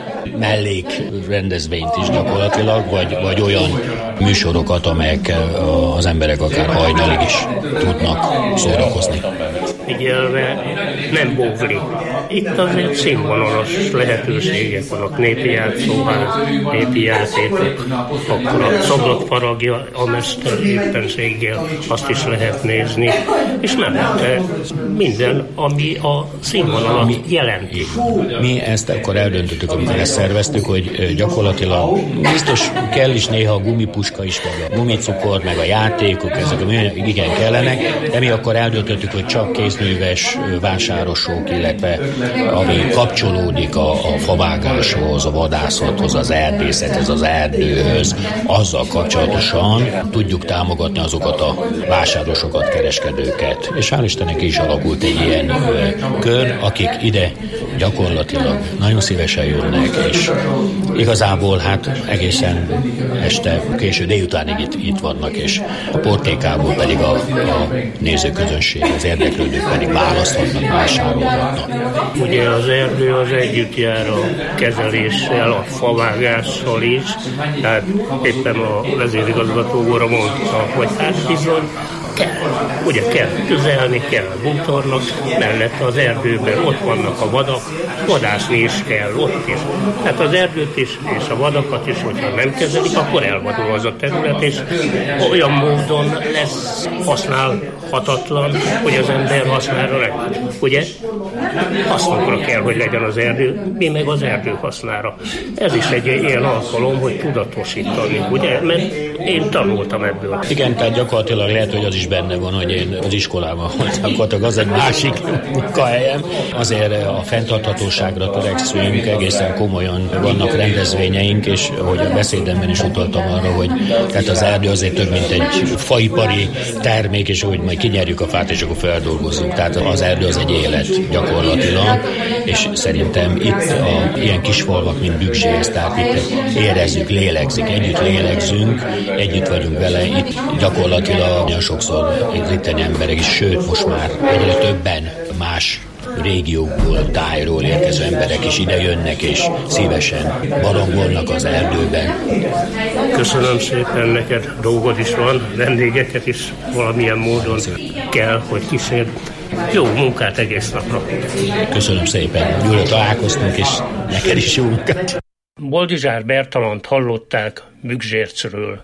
mellékrendezvényt is gyakorlatilag, vagy olyan műsorokat, amelyekkel az emberek akár hajnalig is tudnak szórakozni. Figyelve, nem bóvli. Itt azért színvonalas lehetőségek vannak, népi játszóház, népi játékok, akkor a szobrot faragja a mester éppenséggel, azt is lehet nézni, és mellette minden, ami a színvonalat jelenti. Mi ezt akkor eldöntöttük, amikor ezt szerveztük, hogy gyakorlatilag biztos kell is néha a gumipuska is, meg a gumicukor, meg a játékok, ezek igen kellenek, de mi akkor eldöntöttük, hogy csak kézműves vásárosok, illetve ami kapcsolódik a favágáshoz, a vadászathoz, az erdészethez, az erdőhöz, azzal kapcsolatosan tudjuk támogatni azokat a vásárosokat, kereskedőket. És hál' Istennek is alakult egy ilyen kör, akik ide gyakorlatilag nagyon szívesen jönnek, és igazából hát egészen este, késő délutánig itt vannak, és a portékából pedig a nézőközönség, az érdeklődők pedig választhatnak, vásárolhatnak. Ugye az erdő az együtt jár a kezeléssel, a favágással is, tehát éppen a vezérigazgató úr mondta, hogy hát bizony kell tüzelni, kell bútornak, mellett az erdőben ott vannak a vadak, vadásni is kell ott is. Tehát az erdőt is, és a vadakat is, hogyha nem kezelik, akkor elvadul az a terület, és olyan módon lesz használhatatlan, hogy az ember hasznára legyen. Ugye? Hasznunkra kell, hogy legyen az erdő, mi meg az erdő hasznára. Ez is egy ilyen alkalom, hogy tudatosítani, ugye? Mert én tanultam ebből. Igen, tehát gyakorlatilag lehet, hogy az is benne van, hogy én az iskolában voltam, az egy másik munkahelyem. Azért a fenntarthatóságra törekszünk, egészen komolyan vannak rendezvényeink, és ahogy a beszédemben is utaltam arra, hogy tehát az erdő azért több, mint egy faipari termék, és hogy majd kinyerjük a fát, és akkor feldolgozzunk. Tehát az erdő az egy élet gyakorlatilag, és szerintem itt ilyen kis falvak, mint Bükzsérc, tehát itt érezzük, együtt lélegzünk, együtt vagyunk vele, itt gyakorlatilag nagyon sokszor az itteni emberek is, sőt most már egyre többen más régiókból, tájról érkező emberek is ide jönnek, és szívesen barangolnak az erdőben. Köszönöm szépen, neked dolgod is van, vendégeket is valamilyen módon kell, hogy kísérd. Jó munkát egész napra. Köszönöm szépen, Gyula, találkoztunk, és neked is jó munkát. Boldizsár Bertalant hallották Bükzsércről.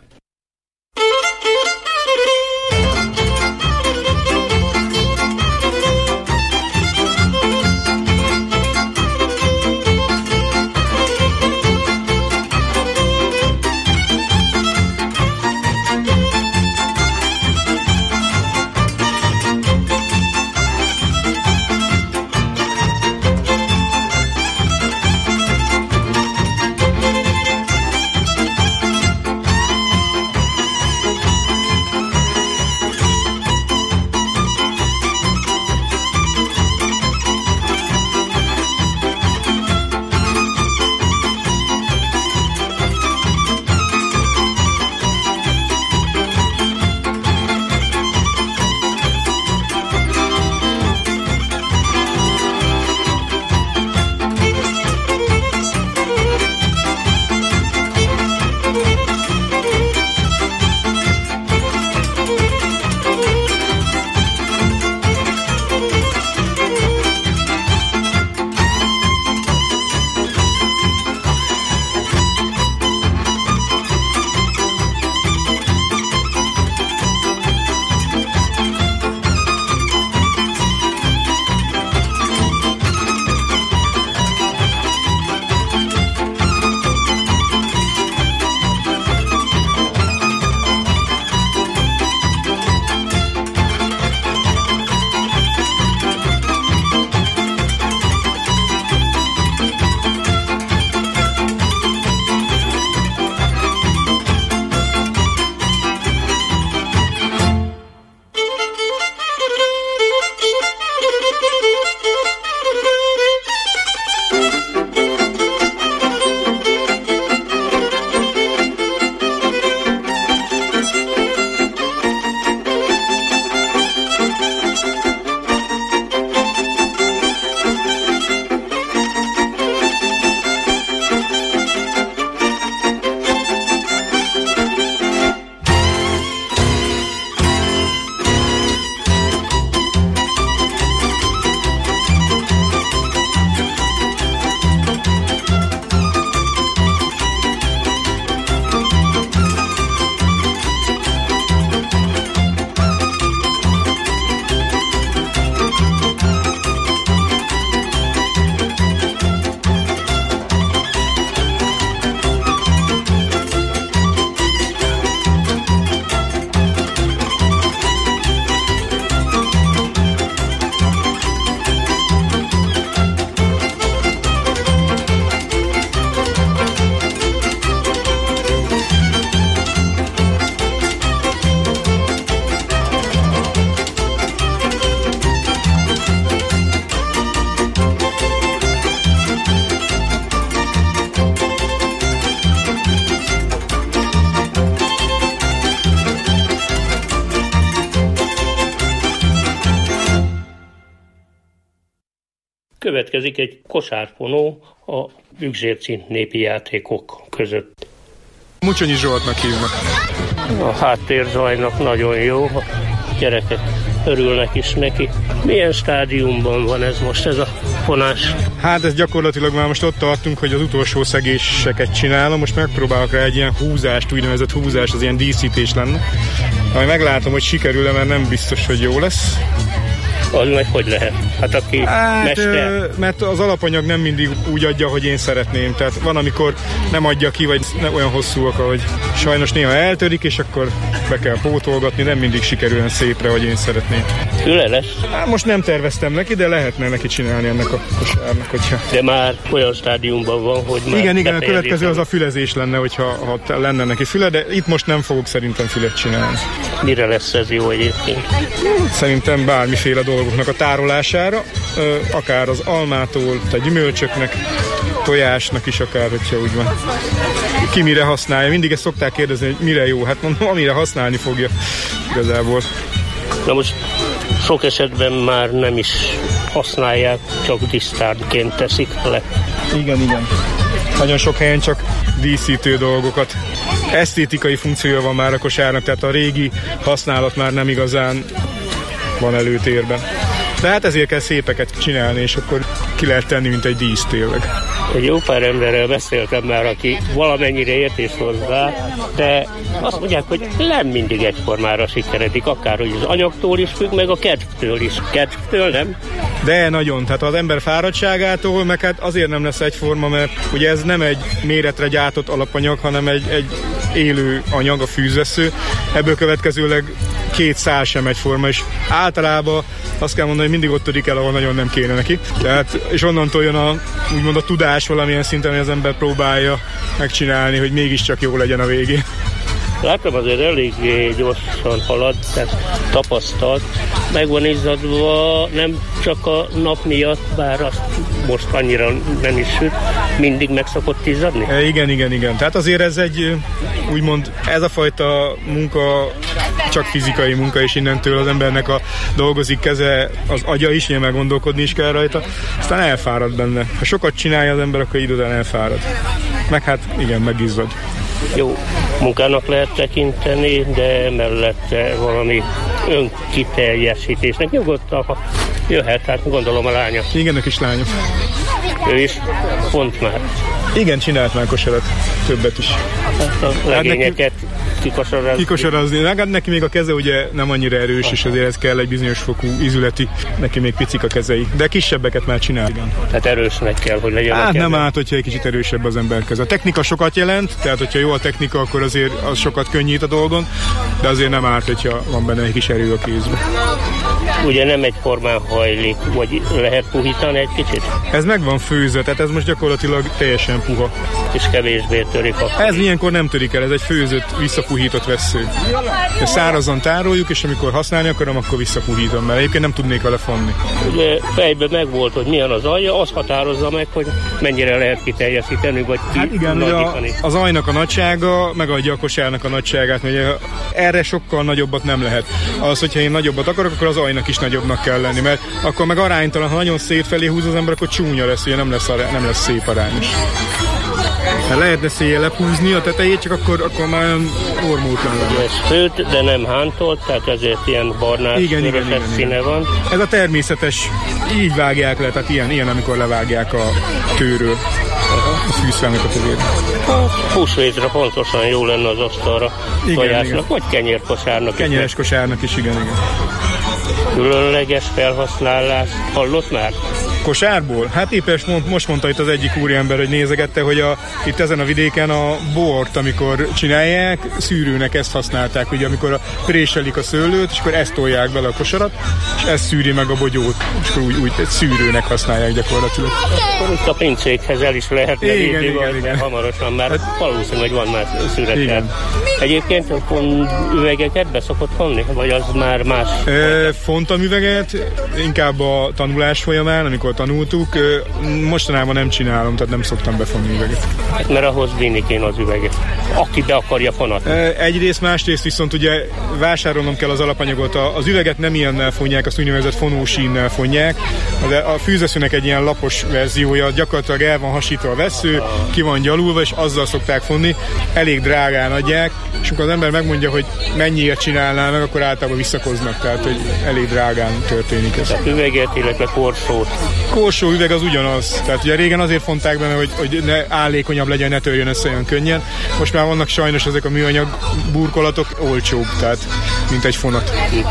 Következik egy kosárfonó a Bükzsérci népi játékok között. Mucsonyi Zsoltnak hívnak. A háttérzajnak nagyon jó, a gyerekek örülnek is neki. Milyen stádiumban van ez most, ez a fonás? Hát ez gyakorlatilag már most ott tartunk, hogy az utolsó szegéseket csinálom. Most megpróbálok rá egy ilyen húzást, úgynevezett húzás, az ilyen díszítés lenne. Majd meglátom, hogy sikerül-e, mert nem biztos, hogy jó lesz. Az meg hogy lehet? Hát aki mester. Mert az alapanyag nem mindig úgy adja, hogy én szeretném. Tehát van, amikor nem adja ki, vagy nem olyan hosszúak, ahogy sajnos néha eltörik, és akkor be kell pótolgatni, nem mindig sikerül szépre, hogy én szeretném. Füle lesz? Hát most nem terveztem neki, de lehetne neki csinálni ennek a kosárnak, hogyha... De már olyan stádiumban van, hogy már... Igen, a következő az a fülezés lenne, hogyha lenne neki füle, de itt most nem fogok szerintem fület csinálni. Mire lesz ez jó egyébként? Szerintem bármiféle dolgoknak a tárolására, akár az almától, a gyümölcsöknek, tojásnak is akár, hogyha úgy van. Ki mire használja? Mindig ezt szokták kérdezni, hogy mire jó. Hát mondom, amire használni fogja igazából. Na most sok esetben már nem is használják, csak disztárként teszik le. Igen. Nagyon sok helyen csak díszítő dolgokat. Esztétikai funkciója van már a kosárnak, tehát a régi használat már nem igazán van előtérben. De hát ezért kell szépeket csinálni, és akkor ki lehet tenni, mint egy dísz tényleg. Egy jó pár emberrel beszéltem már, aki valamennyire ért is hozzá, de azt mondják, hogy nem mindig egyformára sikeredik, akár hogy az anyagtól is függ, meg a kedvtől is. Kedvtől nem? De nagyon, tehát az ember fáradtságától, meg hát azért nem lesz egyforma, mert ugye ez nem egy méretre gyártott alapanyag, hanem egy élő anyag, a fűzvesző. Ebből következőleg 2 szál sem egyforma, és általában azt kell mondani, hogy mindig ott törik el, ahol nagyon nem kéne neki. Tehát, és onnantól jön úgymond a tudás valamilyen szinten, hogy az ember próbálja megcsinálni, hogy mégiscsak jó legyen a végén. Látom, azért elég gyorsan halad, tehát tapasztalt, meg van izzadva, nem csak a nap miatt, bár azt most annyira nem is süt, mindig meg szokott izzadni? Igen. Tehát azért ez egy, úgymond ez a fajta munka csak fizikai munka, és innentől az embernek dolgozik keze, az agya is, ilyen gondolkodni is kell rajta, aztán elfárad benne. Ha sokat csinálja az ember, akkor idő után elfárad. Meg hát igen, megizzad. Jó, munkának lehet tekinteni, de mellette valami önkiteljesítésnek nyugodtan, ha jöhet, hát gondolom a lánya. Igen, a kislánya. Ő is pont már. Igen, csinált már kosarat, többet is. Hát a legényeket kikosarazni. Hát neki még a keze ugye nem annyira erős, és azért ez kell egy bizonyos fokú ízületi, neki még picik a kezei, de kisebbeket már csinál. Igen. Tehát erősnek kell, hogy legyen a keze. Nem árt, hogyha egy kicsit erősebb az ember keze. A technika sokat jelent, tehát hogyha jó a technika, akkor azért az sokat könnyít a dolgon, de azért nem árt, hogyha van benne egy kis erő a kézben. Ugye nem egyformán hajlik, vagy lehet puhítani egy kicsit? Ez meg van főzve, tehát ez most gyakorlatilag teljesen puha. És kevésbé törik akkor. Ez ilyenkor nem törik el, ez egy főzött, visszapuhított vessző. Ezt szárazon tároljuk, és amikor használni akarom, akkor visszapuhítom, mert egyébként nem tudnék vele fonni. Ugye fejben megvolt, hogy milyen az alja, az határozza meg, hogy mennyire lehet kiteljesíteni, vagy nagyítani. Az ajnak a nagysága megadja a kosárnak a nagyságát, mert erre sokkal nagyobbat nem lehet. Az, hogyha én nagyobbat akarok, akkor az ajnak is nagyobbnak kell lenni, mert akkor meg aránytalan, ha nagyon szétfelé húz az ember, akkor csúnya lesz, ugye nem lesz szép arányos. Hát lehetne széjjel húzni a tetejét, csak akkor már olyan ormótlan legyen. Ez főt, de nem hántolt, tehát ezért ilyen barnás, vöröses színe van. Ez a természetes, így vágják le, tehát ilyen amikor levágják a tőről. A fűszálnak a tövét. Húsvétre pontosan jó lenne az asztalra tojásnak, vagy kenyérkosárnak. Kenyeres kosárnak is, igen. Különleges felhasználás. Hallott már? Kosárból? Hát éppen most mondta itt az egyik úriember, hogy nézegette, hogy itt ezen a vidéken a bort, amikor csinálják, szűrőnek ezt használták, ugye amikor préselik a szőlőt, és akkor ezt tolják bele a kosarat, és ez szűri meg a bogyót, és akkor úgy szűrőnek használják gyakorlatilag. Itt a pincékhez el is lehetne vinni, vagy hamarosan már valószínűleg van már szüretel. Egyébként üvegeket be szokott honni, vagy az már más? fontam üveget, inkább a tanulás folyamán, amikor tanultuk. Mostanában nem csinálom, tehát nem szoktam befonni üveget. Mert ahhoz vinni kéne az üveget, aki be akarja fonatni. Egyrészt, másrészt viszont ugye vásárolnom kell az alapanyagot. Az üveget nem ilyennel fonják, azt úgynevezett fonósínnel fonják. A fűzeszőnek egy ilyen lapos verziója, gyakorlatilag el van hasítva a vessző, ki van gyalulva, és azzal szokták fonni. Elég drágán adják, és amikor az ember megmondja, hogy mennyiért csinálná meg, akkor általában visszakoznak, tehát hogy elég drágán történik ez. Tehát üveget, illetve korsót. Korsó üveg az ugyanaz. Tehát ugye régen azért fonták benne, hogy ne állékonyabb legyen, ne törjön össze olyan könnyen. Most már vannak sajnos ezek a műanyag burkolatok olcsóbb, tehát mint egy fonat.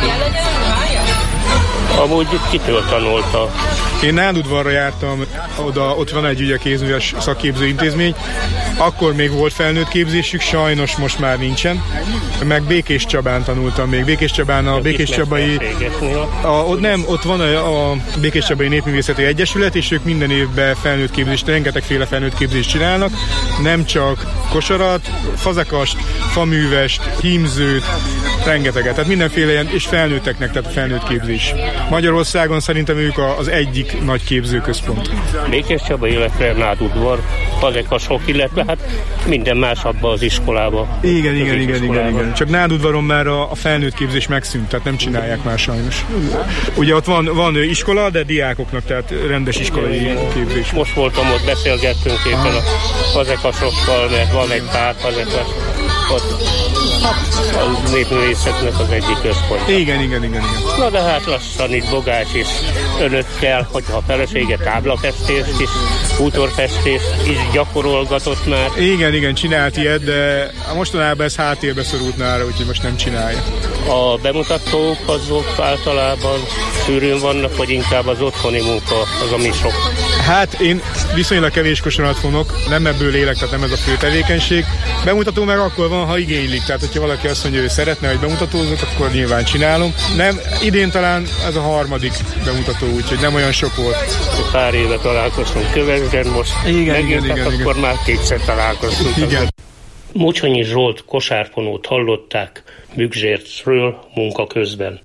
Amúgy kitől tanulta? Én Nádudvarra jártam, ott van egy ugye kézműves szakképző intézmény, akkor még volt felnőtt képzésük, sajnos most már nincsen. Meg Békés Csabán tanultam még. Békés Csabán a Békés Csabai... Ott van a Békés Csabai Népművészeti Egyesület, és ők minden évben felnőtt képzést, rengetegféle felnőtt képzést csinálnak. Nem csak kosarat, fazekast, faművest, hímzőt, rengeteget. Tehát mindenféle ilyen, és felnőtteknek, tehát a felnőtt képzés. Magyarországon szerintem ők az egyik nagy képzőközpont. Békés Csaba, illetve Nádudvar, fazekasok, illetve hát minden más abban az iskolában. Igen. Csak Nádudvaron már a felnőtt képzés megszűnt, tehát nem csinálják már sajnos. Ugye ott van iskola, de diákoknak, tehát rendes iskolai képzés. Most voltam ott, beszélgettünk éppen a fazekasokkal, mert van egy pár fazekas ott a népművészetnek az egyik központ. Igen. Na de hát lassan itt Bogás is önökkel, hogyha a felesége táblafestést is, bútorfestést is gyakorolgatott már. Igen, csinált ilyet, de mostanában ez háttérbe szorult nála, úgyhogy most nem csinálja. A bemutatók azok általában szűrőn vannak, vagy inkább az otthoni munka az, ami sok? Hát én viszonylag kevés kosarat fonok, nem ebből élek, tehát nem ez a fő tevékenység. Bemutató meg akkor van, ha igénylik, tehát hogyha valaki azt mondja, hogy szeretne, hogy bemutatózok, akkor nyilván csinálom. Nem, idén talán ez a harmadik bemutató, úgyhogy nem olyan sok volt. Pár éve találkoztunk Kövesden, most igen. akkor már kétszer találkoztunk. Igen. Mocsonyi Zsolt kosárfonót hallották Bükzsércről munka közben.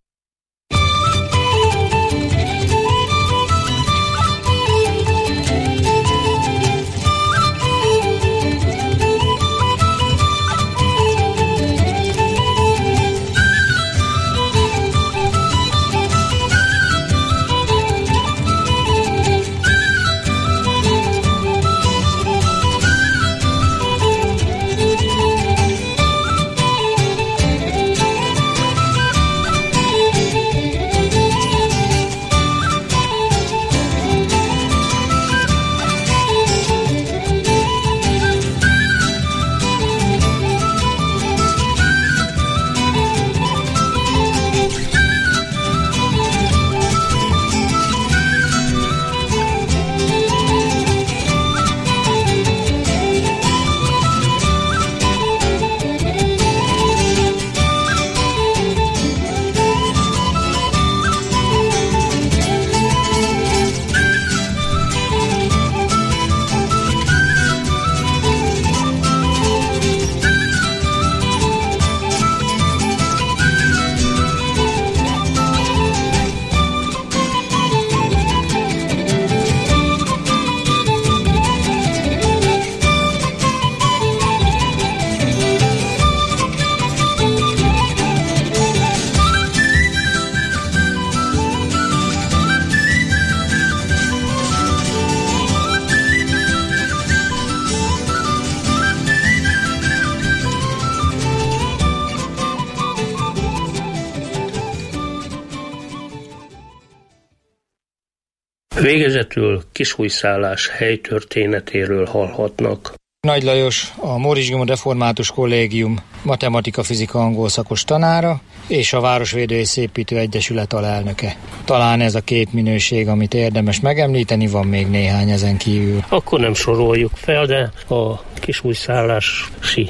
Végezetül Kisújszállás helytörténetéről hallhatnak. Nagy Lajos, a Móricz György Református Kollégium matematika-fizika-angol szakos tanára, és a Városvédő-építő Egyesület alelnöke. Talán ez a két minőség, amit érdemes megemlíteni, van még néhány ezen kívül. Akkor nem soroljuk fel, de a Kisújszállási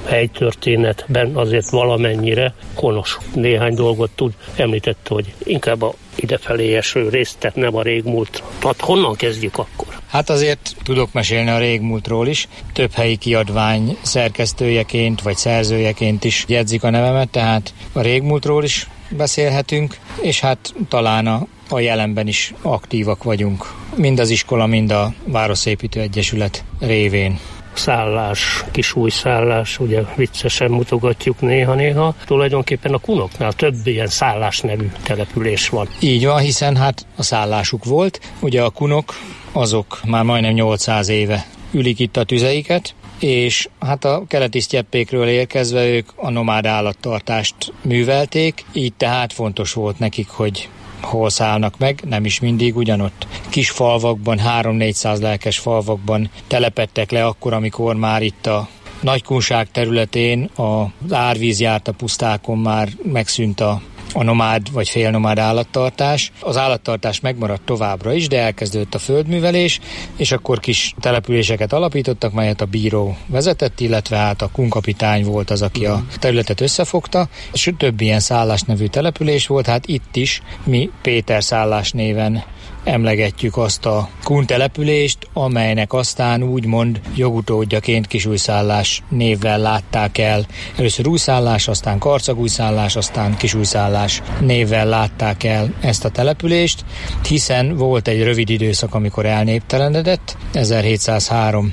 helytörténetben azért valamennyire honos néhány dolgot tud. Említette, hogy inkább a idefelé eső részt, tehát nem a régmúlt. Tehát honnan kezdjük akkor? Hát azért tudok mesélni a régmúltról is. Több helyi kiadvány szerkesztőjeként vagy szerzőjeként is jegyzik a nevemet, tehát a régmúltról is beszélhetünk, és hát talán a jelenben is aktívak vagyunk. Mind az iskola, mind a Városépítő Egyesület révén. Szállás, Kisújszállás, ugye viccesen mutogatjuk néha-néha. Tulajdonképpen a kunoknál több ilyen szállás nevű település van. Így van, hiszen hát a szállásuk volt. Ugye a kunok azok már majdnem 800 éve ülik itt a tüzeiket, és hát a keleti sztyeppékről érkezve ők a nomád állattartást művelték, így tehát fontos volt nekik, hogy hol szállnak meg, nem is mindig ugyanott. Kis falvakban, 3-400 lelkes falvakban telepedtek le akkor, amikor már itt a Nagykunság területén az árvíz járt a pusztákon, már megszűnt a nomád vagy félnomád állattartás. Az állattartás megmaradt továbbra is, de elkezdődött a földművelés, és akkor kis településeket alapítottak, melyet a bíró vezetett, illetve hát a kunkapitány volt az, aki a területet összefogta, és több ilyen szállás nevű település volt, hát itt is mi Péter szállás néven emlegetjük azt a kun települést, amelynek aztán úgymond jogutódjaként Kisújszállás névvel látták el. Először Újszállás, aztán Karcagújszállás, aztán Kisújszállás névvel látták el ezt a települést, hiszen volt egy rövid időszak, amikor elnéptelenedett, 1703,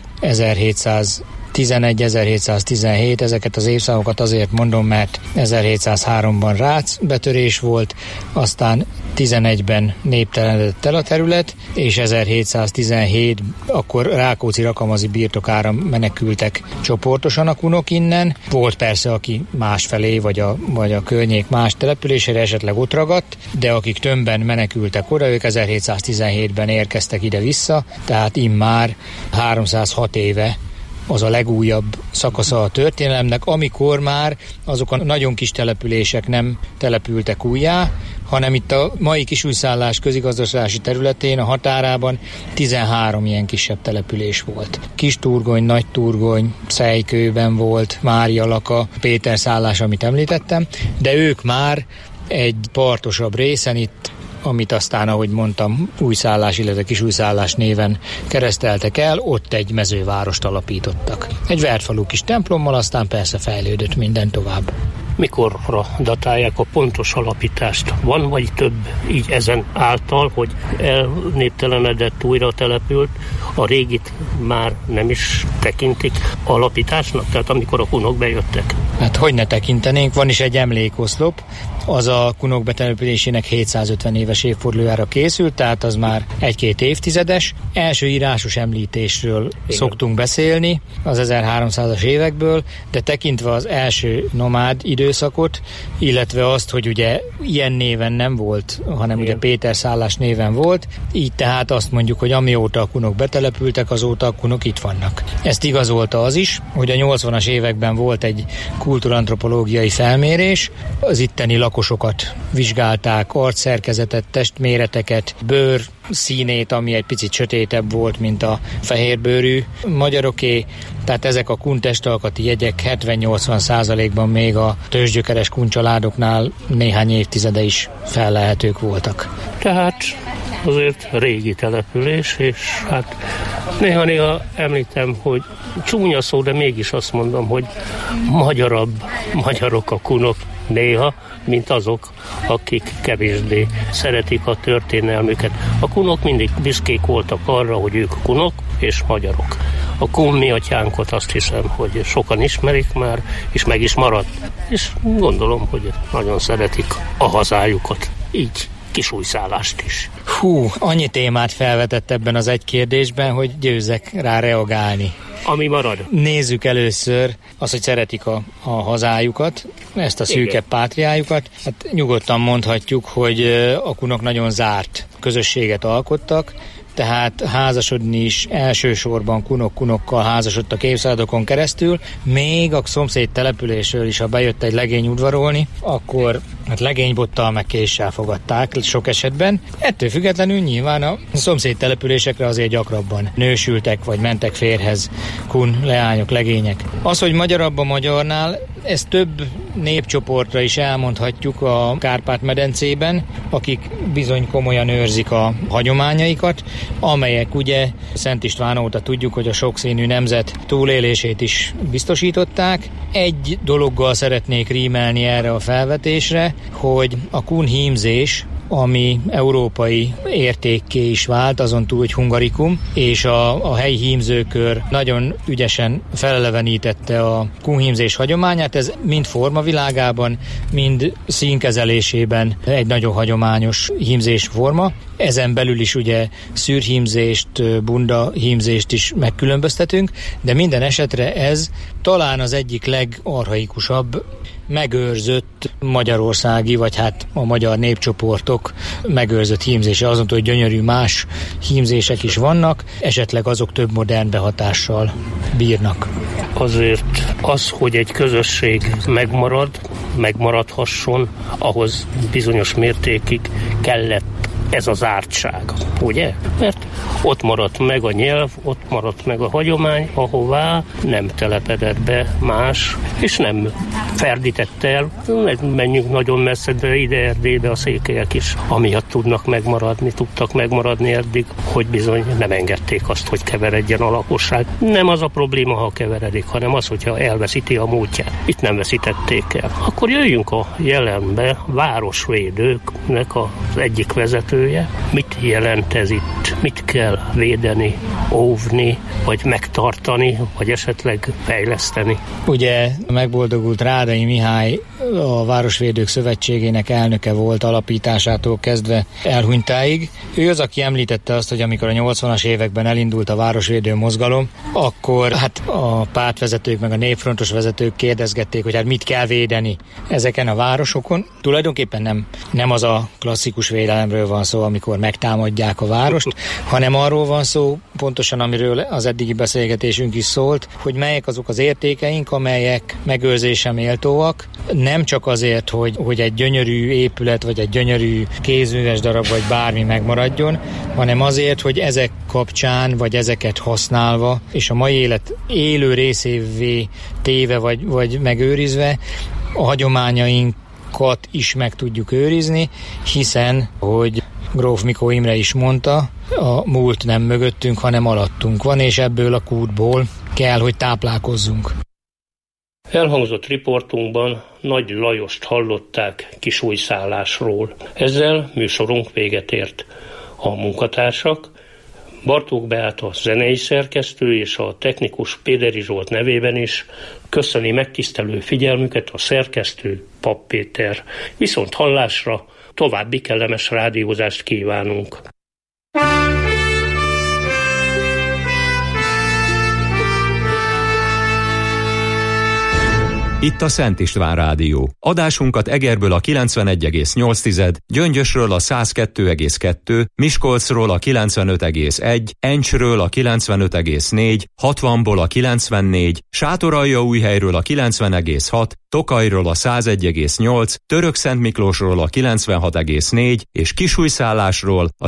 1711-1717, ezeket az évszámokat azért mondom, mert 1703-ban Rác betörés volt, aztán 11-ben néptelenedett el a terület, és 1717 akkor Rákóczi-Rakamazi birtokára menekültek csoportosan a kunok innen. Volt persze, aki másfelé, vagy a környék más településére esetleg ott ragadt, de akik többen menekültek oda, ők 1717-ben érkeztek ide-vissza, tehát immár 306 éve az a legújabb szakasza a történelemnek, amikor már azok a nagyon kis települések nem települtek újjá, hanem itt a mai Kisújszállás közigazgatási területén a határában 13 ilyen kisebb település volt. Kisturgony, Nagyturgony, Szejkőben volt, Márialaka, Péter szállás, amit említettem, de ők már egy partosabb részen itt, amit aztán, ahogy mondtam, Újszállás, illetve Kisújszállás néven kereszteltek el, ott egy mezővárost alapítottak. Egy vertfalú kis templommal, aztán persze fejlődött minden tovább. Mikorra datálják a pontos alapítást? Van vagy több így ezen által, hogy elnéptelenedett, újra települt, a régit már nem is tekintik alapításnak? Tehát amikor a kunok bejöttek? Hát hogy ne tekintenénk, van is egy emlékoszlop, az a kunok betelepülésének 750 éves évfordulójára készült, tehát az már 1-2 évtizedes. Első írásos említésről szoktunk beszélni az 1300-as évekből, de tekintve az első nomád időszakot, illetve azt, hogy ugye ilyen néven nem volt, hanem ugye Péter szállás néven volt, így tehát azt mondjuk, hogy amióta a kunok betelepültek, azóta a kunok itt vannak. Ezt igazolta az is, hogy a 80-as években volt egy kultúrantropológiai felmérés, az itteni lakosokat vizsgálták, arcszerkezetet, testméreteket, bőr színét, ami egy picit sötétebb volt, mint a fehérbőrű magyaroké, tehát ezek a kun testalkati jegyek 70-80%-ban még a tőzsgyökeres kun családoknál néhány évtizede is fellehetők voltak. Tehát azért régi település, és hát néha említem, hogy csúnya szó, de mégis azt mondom, hogy magyarok a kunok néha, mint azok, akik kevésbé szeretik a történelmüket. A kunok mindig büszkék voltak arra, hogy ők kunok és magyarok. A kun mi atyánkot azt hiszem, hogy sokan ismerik már, és meg is maradt. És gondolom, hogy nagyon szeretik a hazájukat. Így Kisújszállást is. Annyi témát felvetett ebben az egy kérdésben, hogy győzzek rá reagálni. Ami marad. Nézzük először azt, hogy szeretik a hazájukat, ezt a szűkebb pátriájukat. Hát nyugodtan mondhatjuk, hogy a kunok nagyon zárt közösséget alkottak, tehát házasodni is elsősorban kunokkal házasodtak évszázadokon keresztül, még a szomszéd településről is, ha bejött egy legény udvarolni, akkor hát legénybottal meg késsel fogadták sok esetben. Ettől függetlenül nyilván a szomszéd településekre azért gyakrabban nősültek, vagy mentek férhez kun, leányok, legények. Az, hogy magyarabb a magyarnál, ezt több népcsoportra is elmondhatjuk a Kárpát-medencében, akik bizony komolyan őrzik a hagyományaikat, amelyek ugye Szent István óta tudjuk, hogy a sokszínű nemzet túlélését is biztosították. Egy dologgal szeretnék rímelni erre a felvetésre, hogy a kun hímzés, ami európai értékké is vált, azon túl, hogy hungarikum, és a helyi hímzőkör nagyon ügyesen felelevenítette a kunhímzés hagyományát. Ez mind formavilágában, mind színkezelésében egy nagyon hagyományos hímzésforma. Ezen belül is ugye szűrhímzést, bunda hímzést is megkülönböztetünk, de minden esetre ez talán az egyik legarchaikusabb megőrzött magyarországi, vagy hát a magyar népcsoportok megőrzött hímzése. Azon túl, hogy gyönyörű más hímzések is vannak, esetleg azok több modern behatással bírnak. Azért az, hogy egy közösség megmaradhasson, ahhoz bizonyos mértékig kellett ez az ártság, ugye? Mert ott maradt meg a nyelv, ott maradt meg a hagyomány, ahová nem telepedett be más, és nem ferdítette el. Menjünk nagyon messze, de ide Erdélybe a székelyek is, amiatt tudtak megmaradni eddig, hogy bizony nem engedték azt, hogy keveredjen a lakosság. Nem az a probléma, ha keveredik, hanem az, hogyha elveszíti a múltját. Itt nem veszítették el. Akkor jöjjünk a jelenbe, városvédőknek az egyik vezetője. Mit jelent ez itt? Mit kell védeni, óvni, vagy megtartani, vagy esetleg fejleszteni? Ugye megboldogult Rádai Mihály a Városvédők Szövetségének elnöke volt alapításától kezdve elhunytáig. Ő az, aki említette azt, hogy amikor a 80-as években elindult a városvédő mozgalom, akkor hát a pártvezetők meg a népfrontos vezetők kérdezgették, hogy hát mit kell védeni ezeken a városokon. Tulajdonképpen nem az a klasszikus védelemről van szó, amikor megtámadják a várost, hanem arról van szó, pontosan amiről az eddigi beszélgetésünk is szólt, hogy melyek azok az értékeink, amelyek megőrzése méltóak, nem csak azért, hogy egy gyönyörű épület, vagy egy gyönyörű kézműves darab, vagy bármi megmaradjon, hanem azért, hogy ezek kapcsán, vagy ezeket használva, és a mai élet élő részévé téve, vagy megőrizve, a hagyományainkat is meg tudjuk őrizni, hiszen, hogy Gróf Mikó Imre is mondta, a múlt nem mögöttünk, hanem alattunk van, és ebből a kútból kell, hogy táplálkozzunk. Elhangzott riportunkban Nagy Lajost hallották Kisújszállásról. Ezzel műsorunk véget ért. A munkatársak Bartók Beáta zenei szerkesztő és a technikus Péderi Zsolt nevében is köszöni megtisztelő figyelmüket a szerkesztő Papp Péter. Viszont hallásra, további kellemes rádiózást kívánunk. Itt a Szent István Rádió. Adásunkat Egerből a 91,8, Gyöngyösről a 102,2, Miskolcról a 95,1, Encsről a 95,4, 60-ból a 94, Sátoraljaújhelyről a 90,6, Tokajról a 101,8, Törökszentmiklósról a 96,4 és Kisújszállásról a